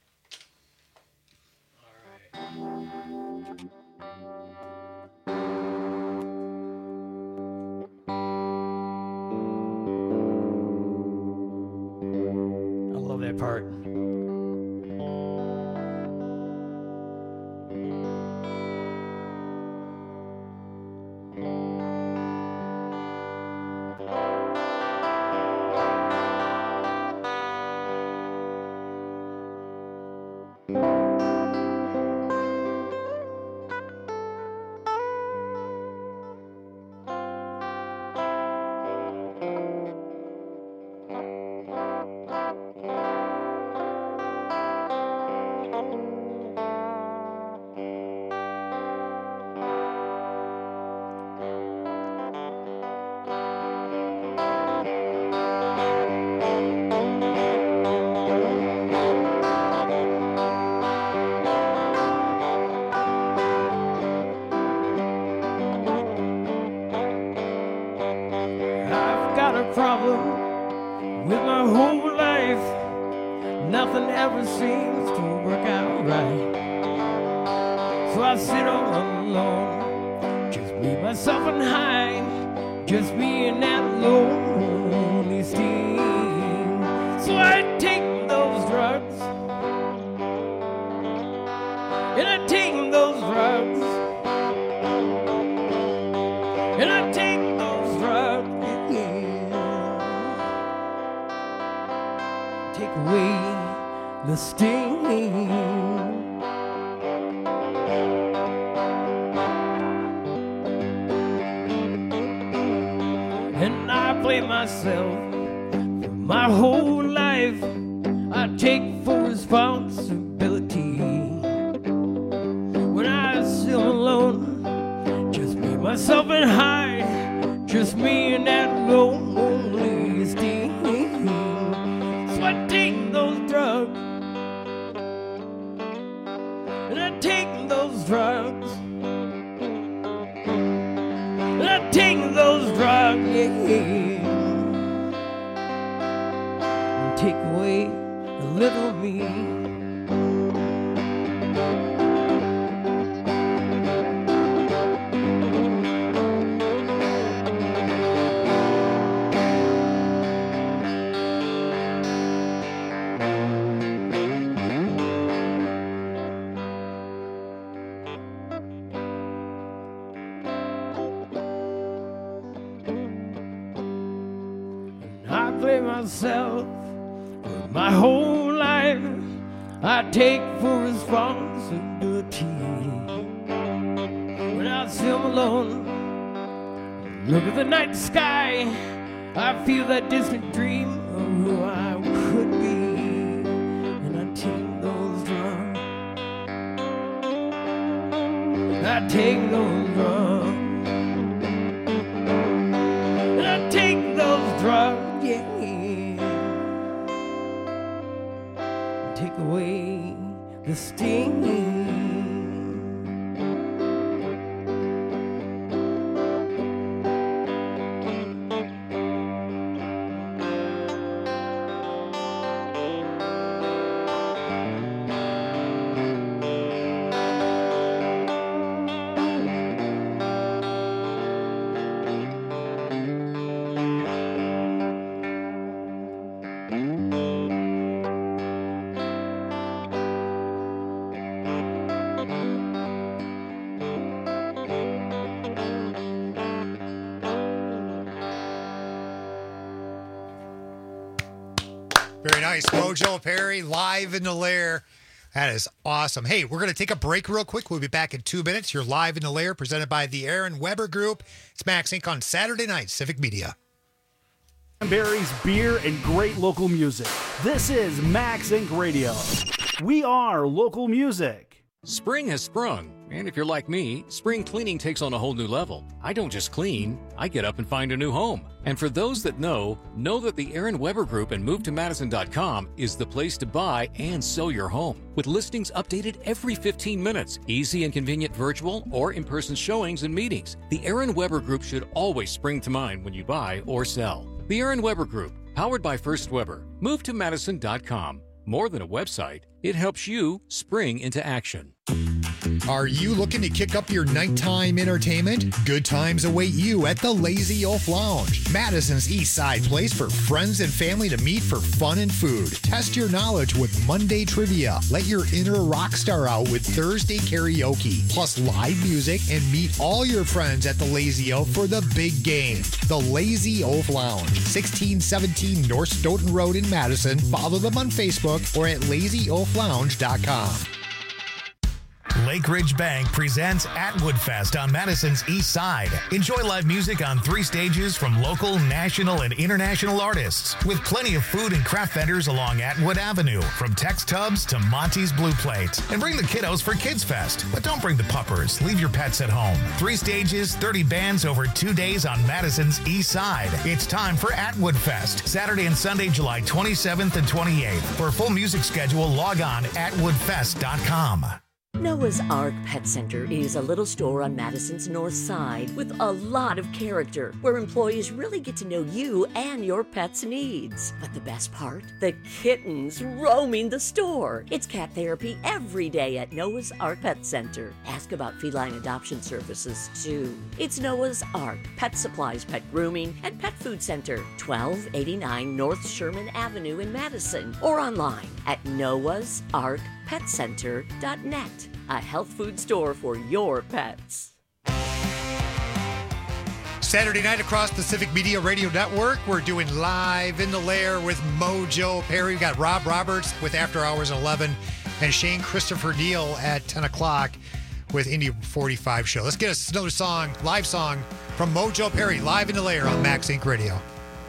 Speaker 14: I love that part.
Speaker 15: I've got a problem with my whole life. Nothing ever seems to work out right. So I sit all alone, just me, myself, and hide, just me and that lonely steam. So I take those drugs, and I take those drugs, and I take those drugs. Take away the sting. And I blame myself for my whole life. I take full responsibility. When I sit alone, just me, myself, and hide, just me and that lonely steam. So I take those drugs, and I take those drugs, and I take those drugs, yeah, and take away a little me. I blame myself for my whole life. I take full responsibility. When I sit alone, look at the night sky, I feel that distant dream of who I could be. And I take those drugs, I take those drugs, and I take those drugs, yeah, and take away the sting.
Speaker 11: Very nice. Mojo Perry live in the lair. That is awesome. Hey, we're going to take a break real quick. We'll be back in two minutes. You're live in the lair, presented by the Aaron Weber Group. It's Max Incorporated on Saturday night, Civic Media.
Speaker 16: Berries, beer, and great local music. This is Max Incorporated Radio. We are local music.
Speaker 17: Spring has sprung, and if you're like me, spring cleaning takes on a whole new level. I don't just clean, I get up and find a new home. And for those that know, know that the Aaron Weber Group and move to madison dot com is the place to buy and sell your home. With listings updated every fifteen minutes, easy and convenient virtual or in-person showings and meetings, the Aaron Weber Group should always spring to mind when you buy or sell. The Aaron Weber Group, powered by First Weber. move to madison dot com. More than a website, it helps you spring into action.
Speaker 11: Are you looking to kick up your nighttime entertainment? Good times await you at the Lazy Oaf Lounge, Madison's East Side place for friends and family to meet for fun and food. Test your knowledge with Monday Trivia. Let your inner rock star out with Thursday Karaoke, plus live music, and meet all your friends at the Lazy Oaf for the big game. The Lazy Oaf Lounge, sixteen seventeen North Stoughton Road in Madison. Follow them on Facebook or at lazy oaf lounge dot com.
Speaker 1: Lake Ridge Bank presents Atwood Fest on Madison's East Side. Enjoy live music on three stages from local, national, and international artists, with plenty of food and craft vendors along Atwood Avenue, from Tex Tubs to Monty's Blue Plate. And bring the kiddos for Kids Fest, but don't bring the puppers. Leave your pets at home. Three stages, thirty bands over two days on Madison's East Side. It's time for Atwood Fest, Saturday and Sunday, July twenty-seventh and twenty-eighth. For a full music schedule, log on atwood fest dot com.
Speaker 18: Noah's Ark Pet Center is a little store on Madison's north side with a lot of character, where employees really get to know you and your pet's needs. But the best part? The kittens roaming the store. It's cat therapy every day at Noah's Ark Pet Center. Ask about feline adoption services, too. It's Noah's Ark Pet Supplies, Pet Grooming, and Pet Food Center, twelve eighty-nine North Sherman Avenue in Madison, or online at noahs ark pet center dot net. A health food store for your pets.
Speaker 11: Saturday night across the Civic Media Radio Network, we're doing Live in the Lair with Mojo Perry. We've got Rob Roberts with After Hours at eleven and Shane Christopher Neal at ten o'clock with Indy forty-five show. Let's get us another song, live song from Mojo Perry, Live in the Lair on Max Inc Radio.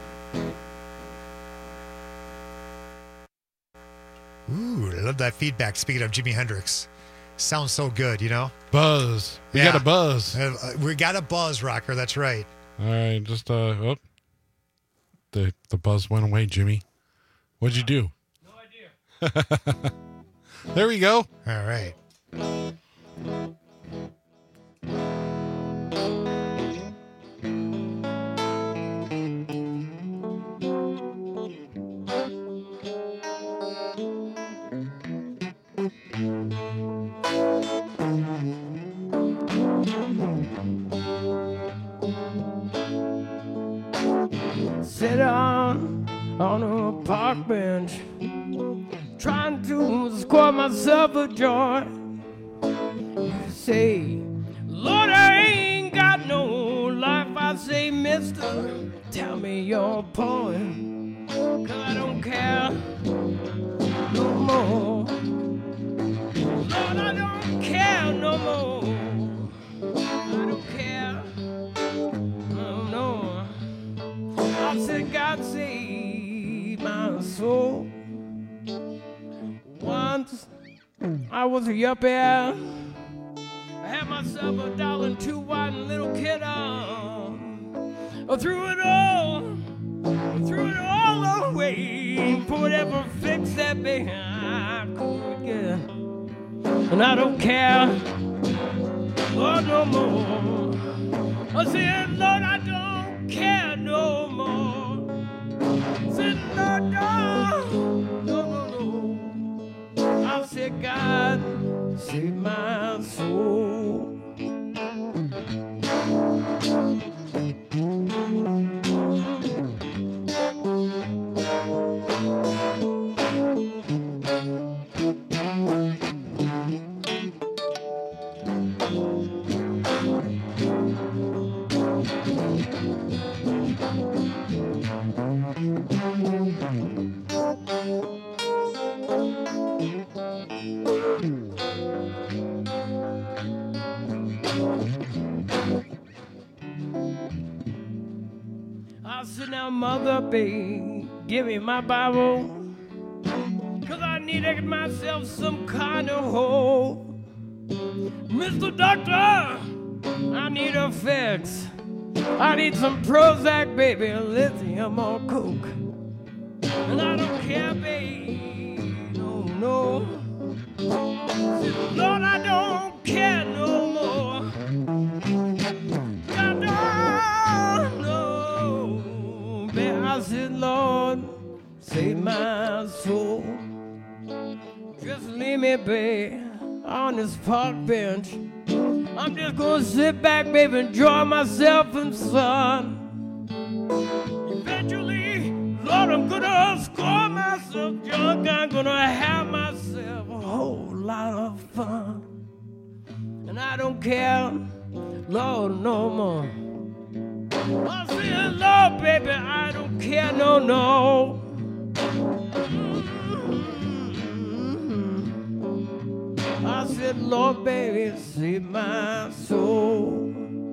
Speaker 11: Ooh, I love that feedback. Speaking of Jimi Hendrix. Sounds so good, you know?
Speaker 13: Buzz. We
Speaker 11: yeah.
Speaker 13: got a buzz.
Speaker 11: Uh, we got a buzz, Rocker. That's right.
Speaker 13: All right, just, uh, oh. The, the buzz went away, Jimmy. What'd you do? No idea. There we go.
Speaker 11: All right.
Speaker 15: Sit down on a park bench, trying to score myself a joy. Say, Lord, I ain't got no life. I say, mister, tell me your poem, 'cause I don't care no more. Lord, I don't care no more. I don't care. Oh, no. I said, God save my soul. Once I was a yuppie. I had myself a dollar and two white and little kid on. I threw it all, threw it all away for whatever fix that big I could get. And I don't care, Lord, no more. I said, Lord, I don't care no more. I said, Lord, no, no, no, no. I said, God, save my soul. mother, babe, give me my Bible, 'cause I needed myself some kind of hope. Mister Doctor, I need a fix. I need some Prozac, baby, lithium or coke. And I don't care, babe, no, no. Lord, I don't care no more. I don't know. Babe, I said, Lord, save my soul. Just leave me, babe, on this park bench. I'm just gonna sit back, baby, enjoy myself in sun. Eventually, Lord, I'm gonna score myself drunk. I'm gonna have myself a whole lot of fun. And I don't care, Lord, no more. I said, Lord, baby, I don't care, no, no. I said, Lord, baby, save my soul.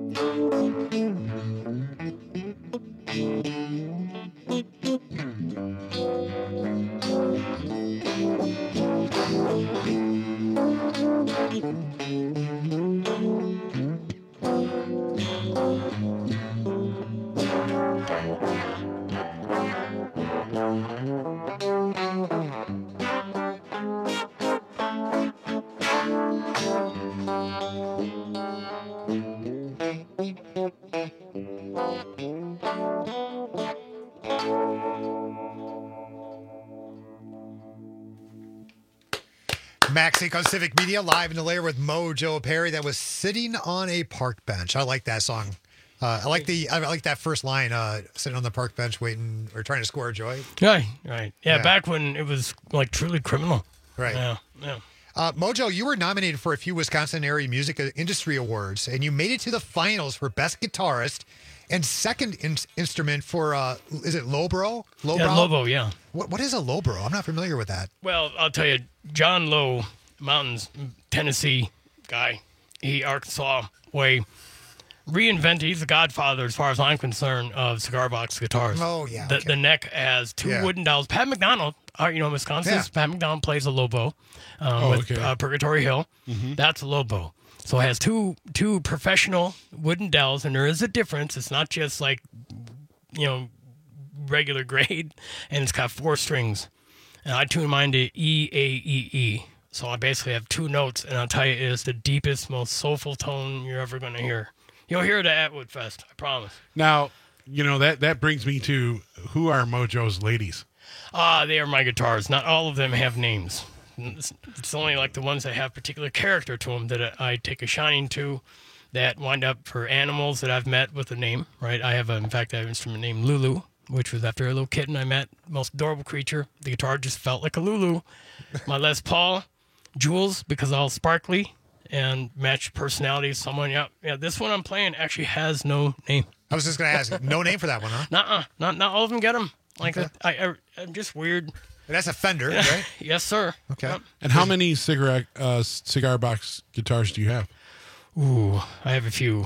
Speaker 11: Max Inc. on Civic Media, live in the lair with Mojo Perry. That was Sitting on a Park Bench. I like that song. Uh, I like the I like that first line, uh, sitting on the park bench waiting or trying to score a joy.
Speaker 14: Right, right. Yeah,
Speaker 11: Yeah.
Speaker 14: back when it was like truly criminal.
Speaker 11: Right.
Speaker 14: Yeah, yeah.
Speaker 11: Uh, Mojo, you were nominated for a few Wisconsin area music industry awards, and you made it to the finals for Best Guitarist and second in- instrument for, uh, is it Lowbro? Lowbrow?
Speaker 14: Yeah, Lobo, yeah.
Speaker 11: What, what is a Lowbro? I'm not familiar with that.
Speaker 14: Well, I'll tell you, John Lowe, Mountains, Tennessee guy, he Arkansas way, reinvented, he's the godfather, as far as I'm concerned, of cigar box guitars.
Speaker 11: Oh, yeah.
Speaker 14: The,
Speaker 11: okay.
Speaker 14: the neck has two
Speaker 11: Yeah.
Speaker 14: wooden dowels. Pat McDonald, uh, you know, Wisconsin's
Speaker 11: Yeah.
Speaker 14: Pat McDonald plays a Lobo uh,
Speaker 13: Oh,
Speaker 14: with
Speaker 13: okay.
Speaker 14: uh, Purgatory Hill.
Speaker 13: Mhm.
Speaker 14: That's a Lobo. So it has two two professional wooden dowels, and there is a difference. It's not just like, you know, regular grade, and it's got four strings. And I tune mine to E, A, E, E. So I basically have two notes, and I'll tell you, it is the deepest, most soulful tone you're ever going to hear. You'll hear it at Atwood Fest, I promise.
Speaker 13: Now, you know, that, that brings me to who are Mojo's ladies?
Speaker 14: Ah, they are my guitars. Not all of them have names. It's, it's only like the ones that have particular character to them that I take a shining to, that wind up for animals that I've met with a name, right? I have, a, in fact, I have an instrument named Lulu, which was after a little kitten I met, most adorable creature. The guitar just felt like a Lulu. My Les Paul, Jules, because all sparkly and match personality of someone. Yeah, yeah. This one I'm playing actually has no name.
Speaker 11: I was just going to ask, no name for that one, huh?
Speaker 14: Nuh-uh. Not, not all of them get them. Like,
Speaker 11: Okay.
Speaker 14: I, I, I'm just weird.
Speaker 11: That's a Fender, right?
Speaker 14: Yes, sir.
Speaker 11: Okay.
Speaker 14: Yep.
Speaker 13: And how many cigarette uh, cigar box guitars do you have?
Speaker 14: Ooh, I have a few.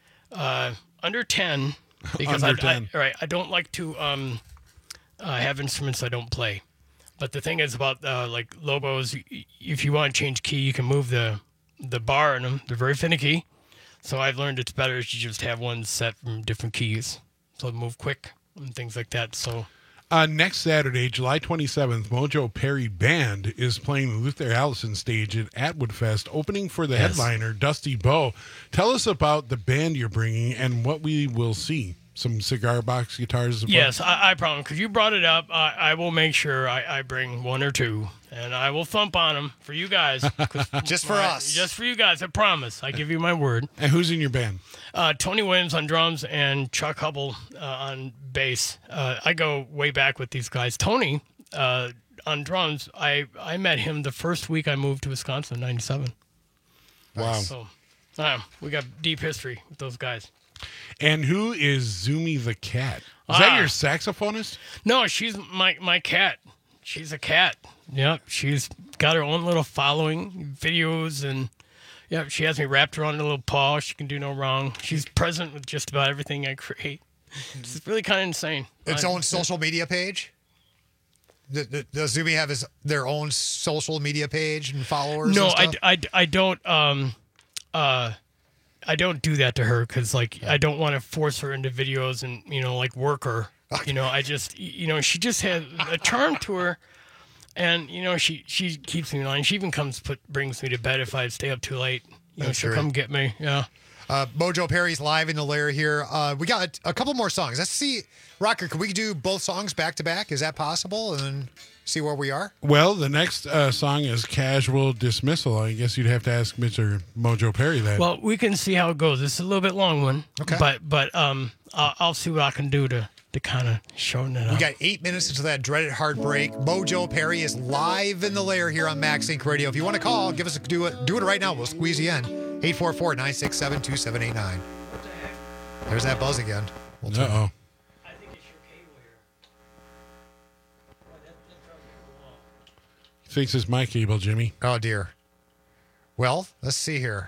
Speaker 14: Uh, under ten, because
Speaker 13: Under
Speaker 14: I,
Speaker 13: ten.
Speaker 14: I, right, I don't like to um, uh, have instruments I don't play. But the thing is about uh, like Lobos, y- if you want to change key, you can move the the bar in them. They're very finicky. So I've learned it's better if you just have one set from different keys, so they move quick and things like that. So.
Speaker 13: Uh, next Saturday, July twenty-seventh, Mojo Perry Band is playing the Luther Allison stage at Atwood Fest, opening for the
Speaker 14: Yes.
Speaker 13: headliner, Dusty Bowe. Tell us about the band you're bringing and what we will see. Some cigar box guitars? as well?
Speaker 14: Yes, I, I promise. Because you brought it up, I, I will make sure I, I bring one or two, and I will thump on them for you guys. 'cause
Speaker 11: Just for
Speaker 14: my-
Speaker 11: us.
Speaker 14: Just for you guys, I promise. I give you my word.
Speaker 13: And who's in your band?
Speaker 14: Uh, Tony Williams on drums and Chuck Hubble uh, on bass. Uh, I go way back with these guys. Tony uh, on drums, I, I met him the first week I moved to Wisconsin in ninety-seven.
Speaker 13: Wow.
Speaker 14: So uh, we got deep history with those guys.
Speaker 13: And who is Zumi the Cat? Is
Speaker 14: Ah.
Speaker 13: that your saxophonist?
Speaker 14: No, she's my my cat. She's a cat. Yep, she's got her own little following, videos, and yep, she has me wrapped around her little paw. She can do no wrong. She's present with just about everything I create. It's really kind of insane.
Speaker 11: Its
Speaker 14: I-
Speaker 11: own social media page? Th- th- Does Zumi have his their own social media page and followers?
Speaker 14: No,
Speaker 11: and
Speaker 14: I,
Speaker 11: stuff?
Speaker 14: I, I don't. Um, uh, I don't do that to her because, like, I don't want to force her into videos and you know, like, work her. You know, I just, you know, she just has a charm to her, and you know, she she keeps me in line. She even comes put brings me to bed if I stay up too late. You know,
Speaker 11: That's
Speaker 14: she'll
Speaker 11: great.
Speaker 14: come get me. Yeah.
Speaker 11: Uh, Mojo Perry's live in the lair here. Uh, we got a couple more songs. Let's see, Rocker. Can we do both songs back to back? Is that possible? And then see where we are.
Speaker 13: Well, the next uh, song is Casual Dismissal. I guess you'd have to ask Mister Mojo Perry that.
Speaker 14: Well, we can see how it goes. It's a little bit long one.
Speaker 11: Okay.
Speaker 14: But but um, I'll, I'll see what I can do to to kind of shorten it up.
Speaker 11: We got eight minutes until that dreaded heartbreak. Mojo Perry is live in the lair here on Max Inc Radio. If you want to call, give us a do it. Do it right now. We'll squeeze you in. eight four four, nine six seven, two seven eight nine. There's that buzz again. We'll turn
Speaker 13: Uh-oh. He thinks it's my cable, Jimmy.
Speaker 11: Oh, dear. Well, let's see here.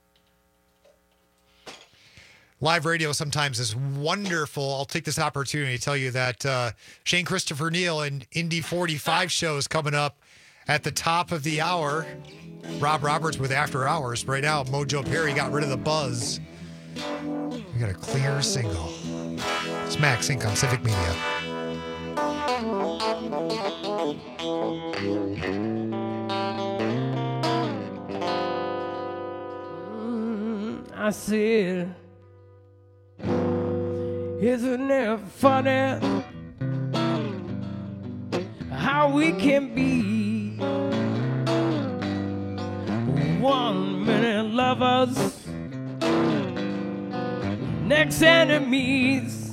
Speaker 11: Live radio sometimes is wonderful. I'll take this opportunity to tell you that uh, Shane Christopher Neal and Indy forty-five shows coming up at the top of the hour. Rob Roberts with After Hours. Right now, Mojo Perry got rid of the buzz. We got a clear single. It's Max Inc on Civic Media.
Speaker 15: I said, isn't it funny how we can be one minute lovers, next enemies?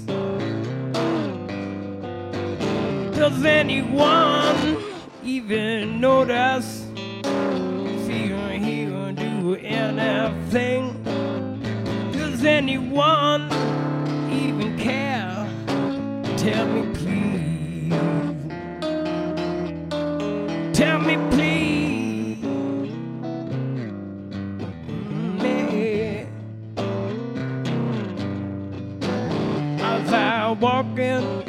Speaker 15: Does anyone even notice? Feel he'll do anything? Does anyone even care? Tell me please. Tell me please. Me. As I walk in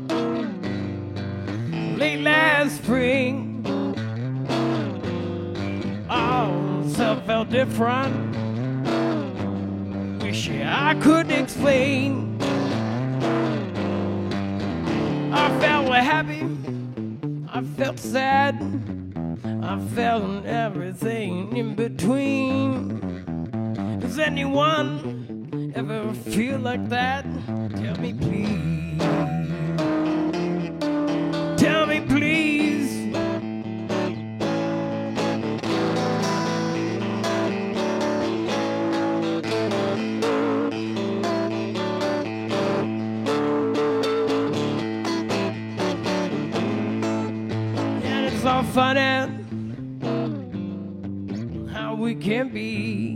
Speaker 15: late last spring, all stuff felt different. Wish I could explain. I felt happy, I felt sad, I felt everything in between. Does anyone ever feel like that? Tell me please. Tell me please. It's all funny how we can be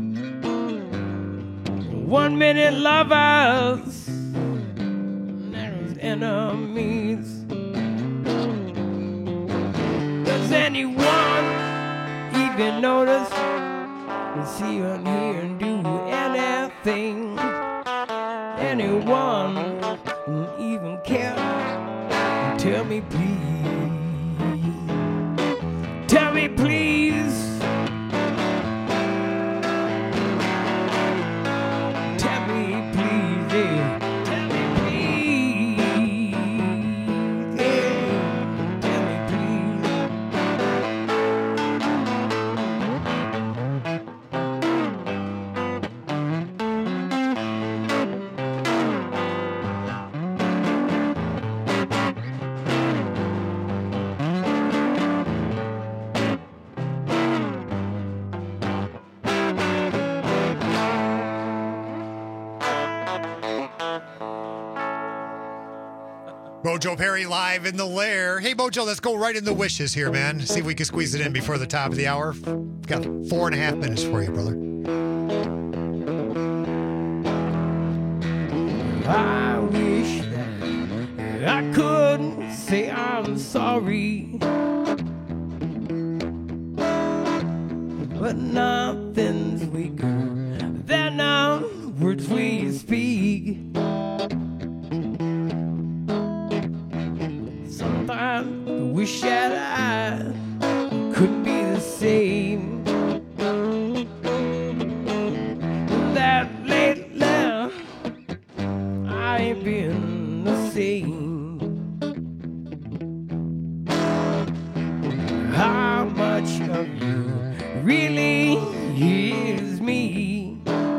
Speaker 15: one minute lovers, next enemies. Does anyone even notice? We see and hear and do anything. Anyone even care? Tell me please. Tell me please. Tell me please, yeah. Tell me please, yeah. Tell me
Speaker 11: Mojo Perry live in the lair. Hey, Mojo, let's go right in the wishes here, man. See if we can squeeze it in before the top of the hour. Got four and a half minutes for you, brother.
Speaker 15: I wish that I could say I'm sorry, but nothing's weaker than the words we speak. wish that I could be the same. That lately I ain't been the same. How much of you really is me?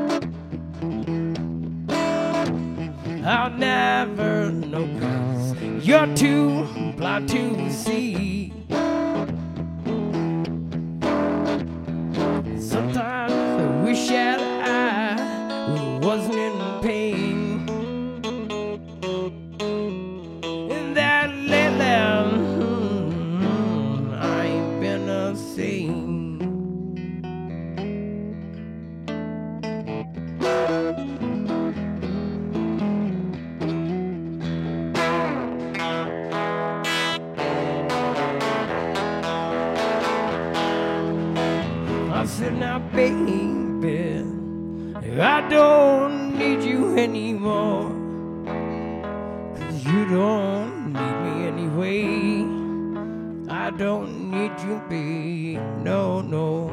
Speaker 15: I'll never know, 'cause you're too blind to see. Sometimes I wish that I wasn't in pain. And that lately mm, I ain't been the same. I said, now, baby, I don't need you anymore, 'cause you don't need me anyway. I don't need you, babe, no, no.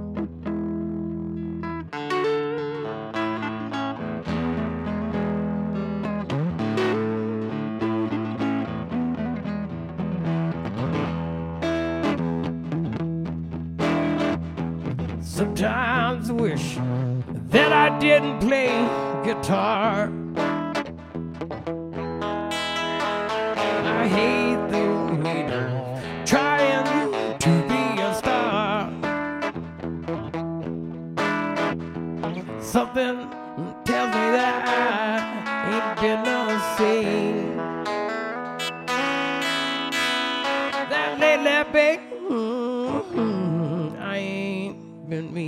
Speaker 15: Sometimes I wish that I didn't play guitar. I hate the weight of trying to be a star. Something tells me that I ain't been the same. That lately, babe, mm-hmm, I ain't been me.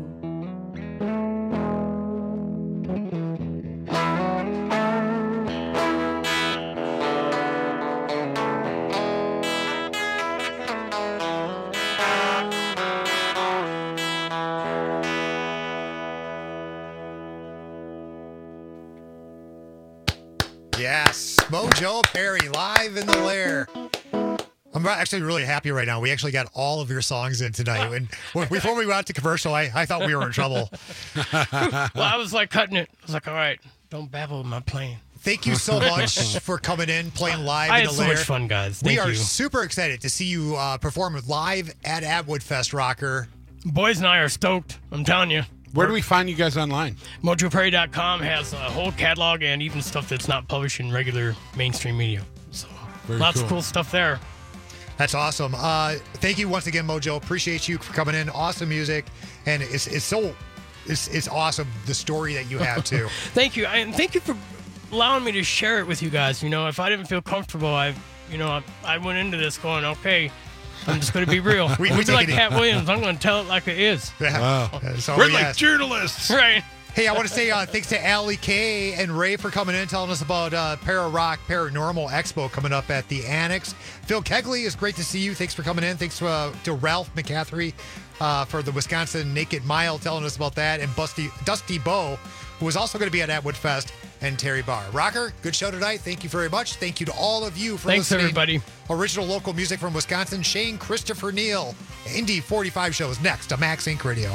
Speaker 11: Yes, Mojo Perry live in the lair. I'm actually really happy right now. We actually got all of your songs in tonight. And before we went out to commercial, I, I thought we were in trouble.
Speaker 14: Well, I was like cutting it. I was like, all right, don't babble in my playing.
Speaker 11: Thank you so much for coming in, playing live
Speaker 14: I
Speaker 11: in
Speaker 14: had
Speaker 11: the
Speaker 14: so
Speaker 11: lair.
Speaker 14: much fun, guys.
Speaker 11: We
Speaker 14: Thank
Speaker 11: are
Speaker 14: you.
Speaker 11: super excited to see you uh, perform live at Atwood Fest, Rocker.
Speaker 14: Boys and I are stoked. I'm telling you.
Speaker 13: Where do we find you guys online?
Speaker 14: Mojo Perry dot com has a whole catalog and even stuff that's not published in regular mainstream media. So
Speaker 11: Very
Speaker 14: lots
Speaker 11: cool.
Speaker 14: of cool stuff there.
Speaker 11: That's awesome. Uh, thank you once again, Mojo. Appreciate you for coming in. Awesome music, and it's it's so it's it's awesome the story that you have too.
Speaker 14: Thank you, and thank you for allowing me to share it with you guys. You know, if I didn't feel comfortable, I, you know, I, I went into this going, okay, I'm just going to be real.
Speaker 11: We-
Speaker 14: I'm
Speaker 11: we
Speaker 14: like
Speaker 11: take it-
Speaker 14: Cat Williams. I'm going to tell it like it is.
Speaker 11: Yeah. So,
Speaker 13: We're
Speaker 11: yes.
Speaker 13: like journalists.
Speaker 14: Right.
Speaker 11: Hey, I want to say uh, thanks to Allie K and Ray for coming in, telling us about uh, Para Rock Paranormal Expo coming up at the Annex. Phil Kegley, it's great to see you. Thanks for coming in. Thanks to, uh, to Ralph McCaffrey uh, for the Wisconsin Naked Mile, telling us about that. And Busty, Dusty Bow, who is also going to be at Atwood Fest, and Terry Barr. Rocker, good show tonight. Thank you very much. Thank you to all of you for
Speaker 14: Thanks,
Speaker 11: listening.
Speaker 14: everybody.
Speaker 11: Original local music from Wisconsin, Shane Christopher Neal. Indy forty-five shows next on Max Inc Radio.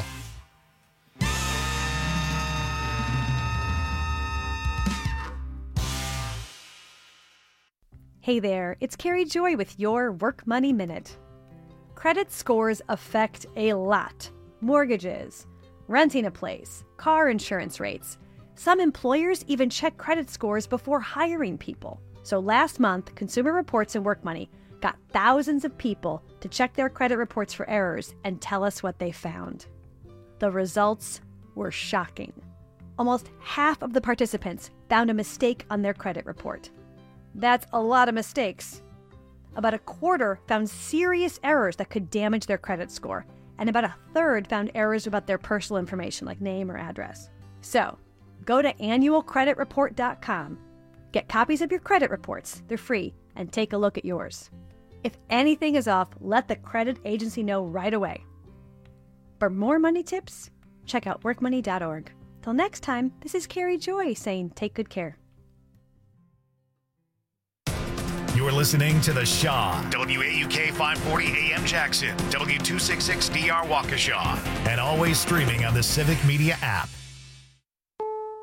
Speaker 19: Hey there, it's Carrie Joy with your Work Money Minute. Credit scores affect a lot. Mortgages, renting a place, car insurance rates. Some employers even check credit scores before hiring people. So last month, Consumer Reports and Work Money got thousands of people to check their credit reports for errors and tell us what they found. The results were shocking. Almost half of the participants found a mistake on their credit report. That's a lot of mistakes. About a quarter found serious errors that could damage their credit score, and about a third found errors about their personal information like name or address. So, go to annual credit report dot com. Get copies of your credit reports, they're free, and take a look at yours. If anything is off, let the credit agency know right away. For more money tips, check out work money dot org. Till next time, this is Carrie Joy saying take good care.
Speaker 1: You're You're listening to The Shaw, W A U K five forty A M Jackson, W two sixty-six D R Waukesha, and always streaming on the Civic Media app.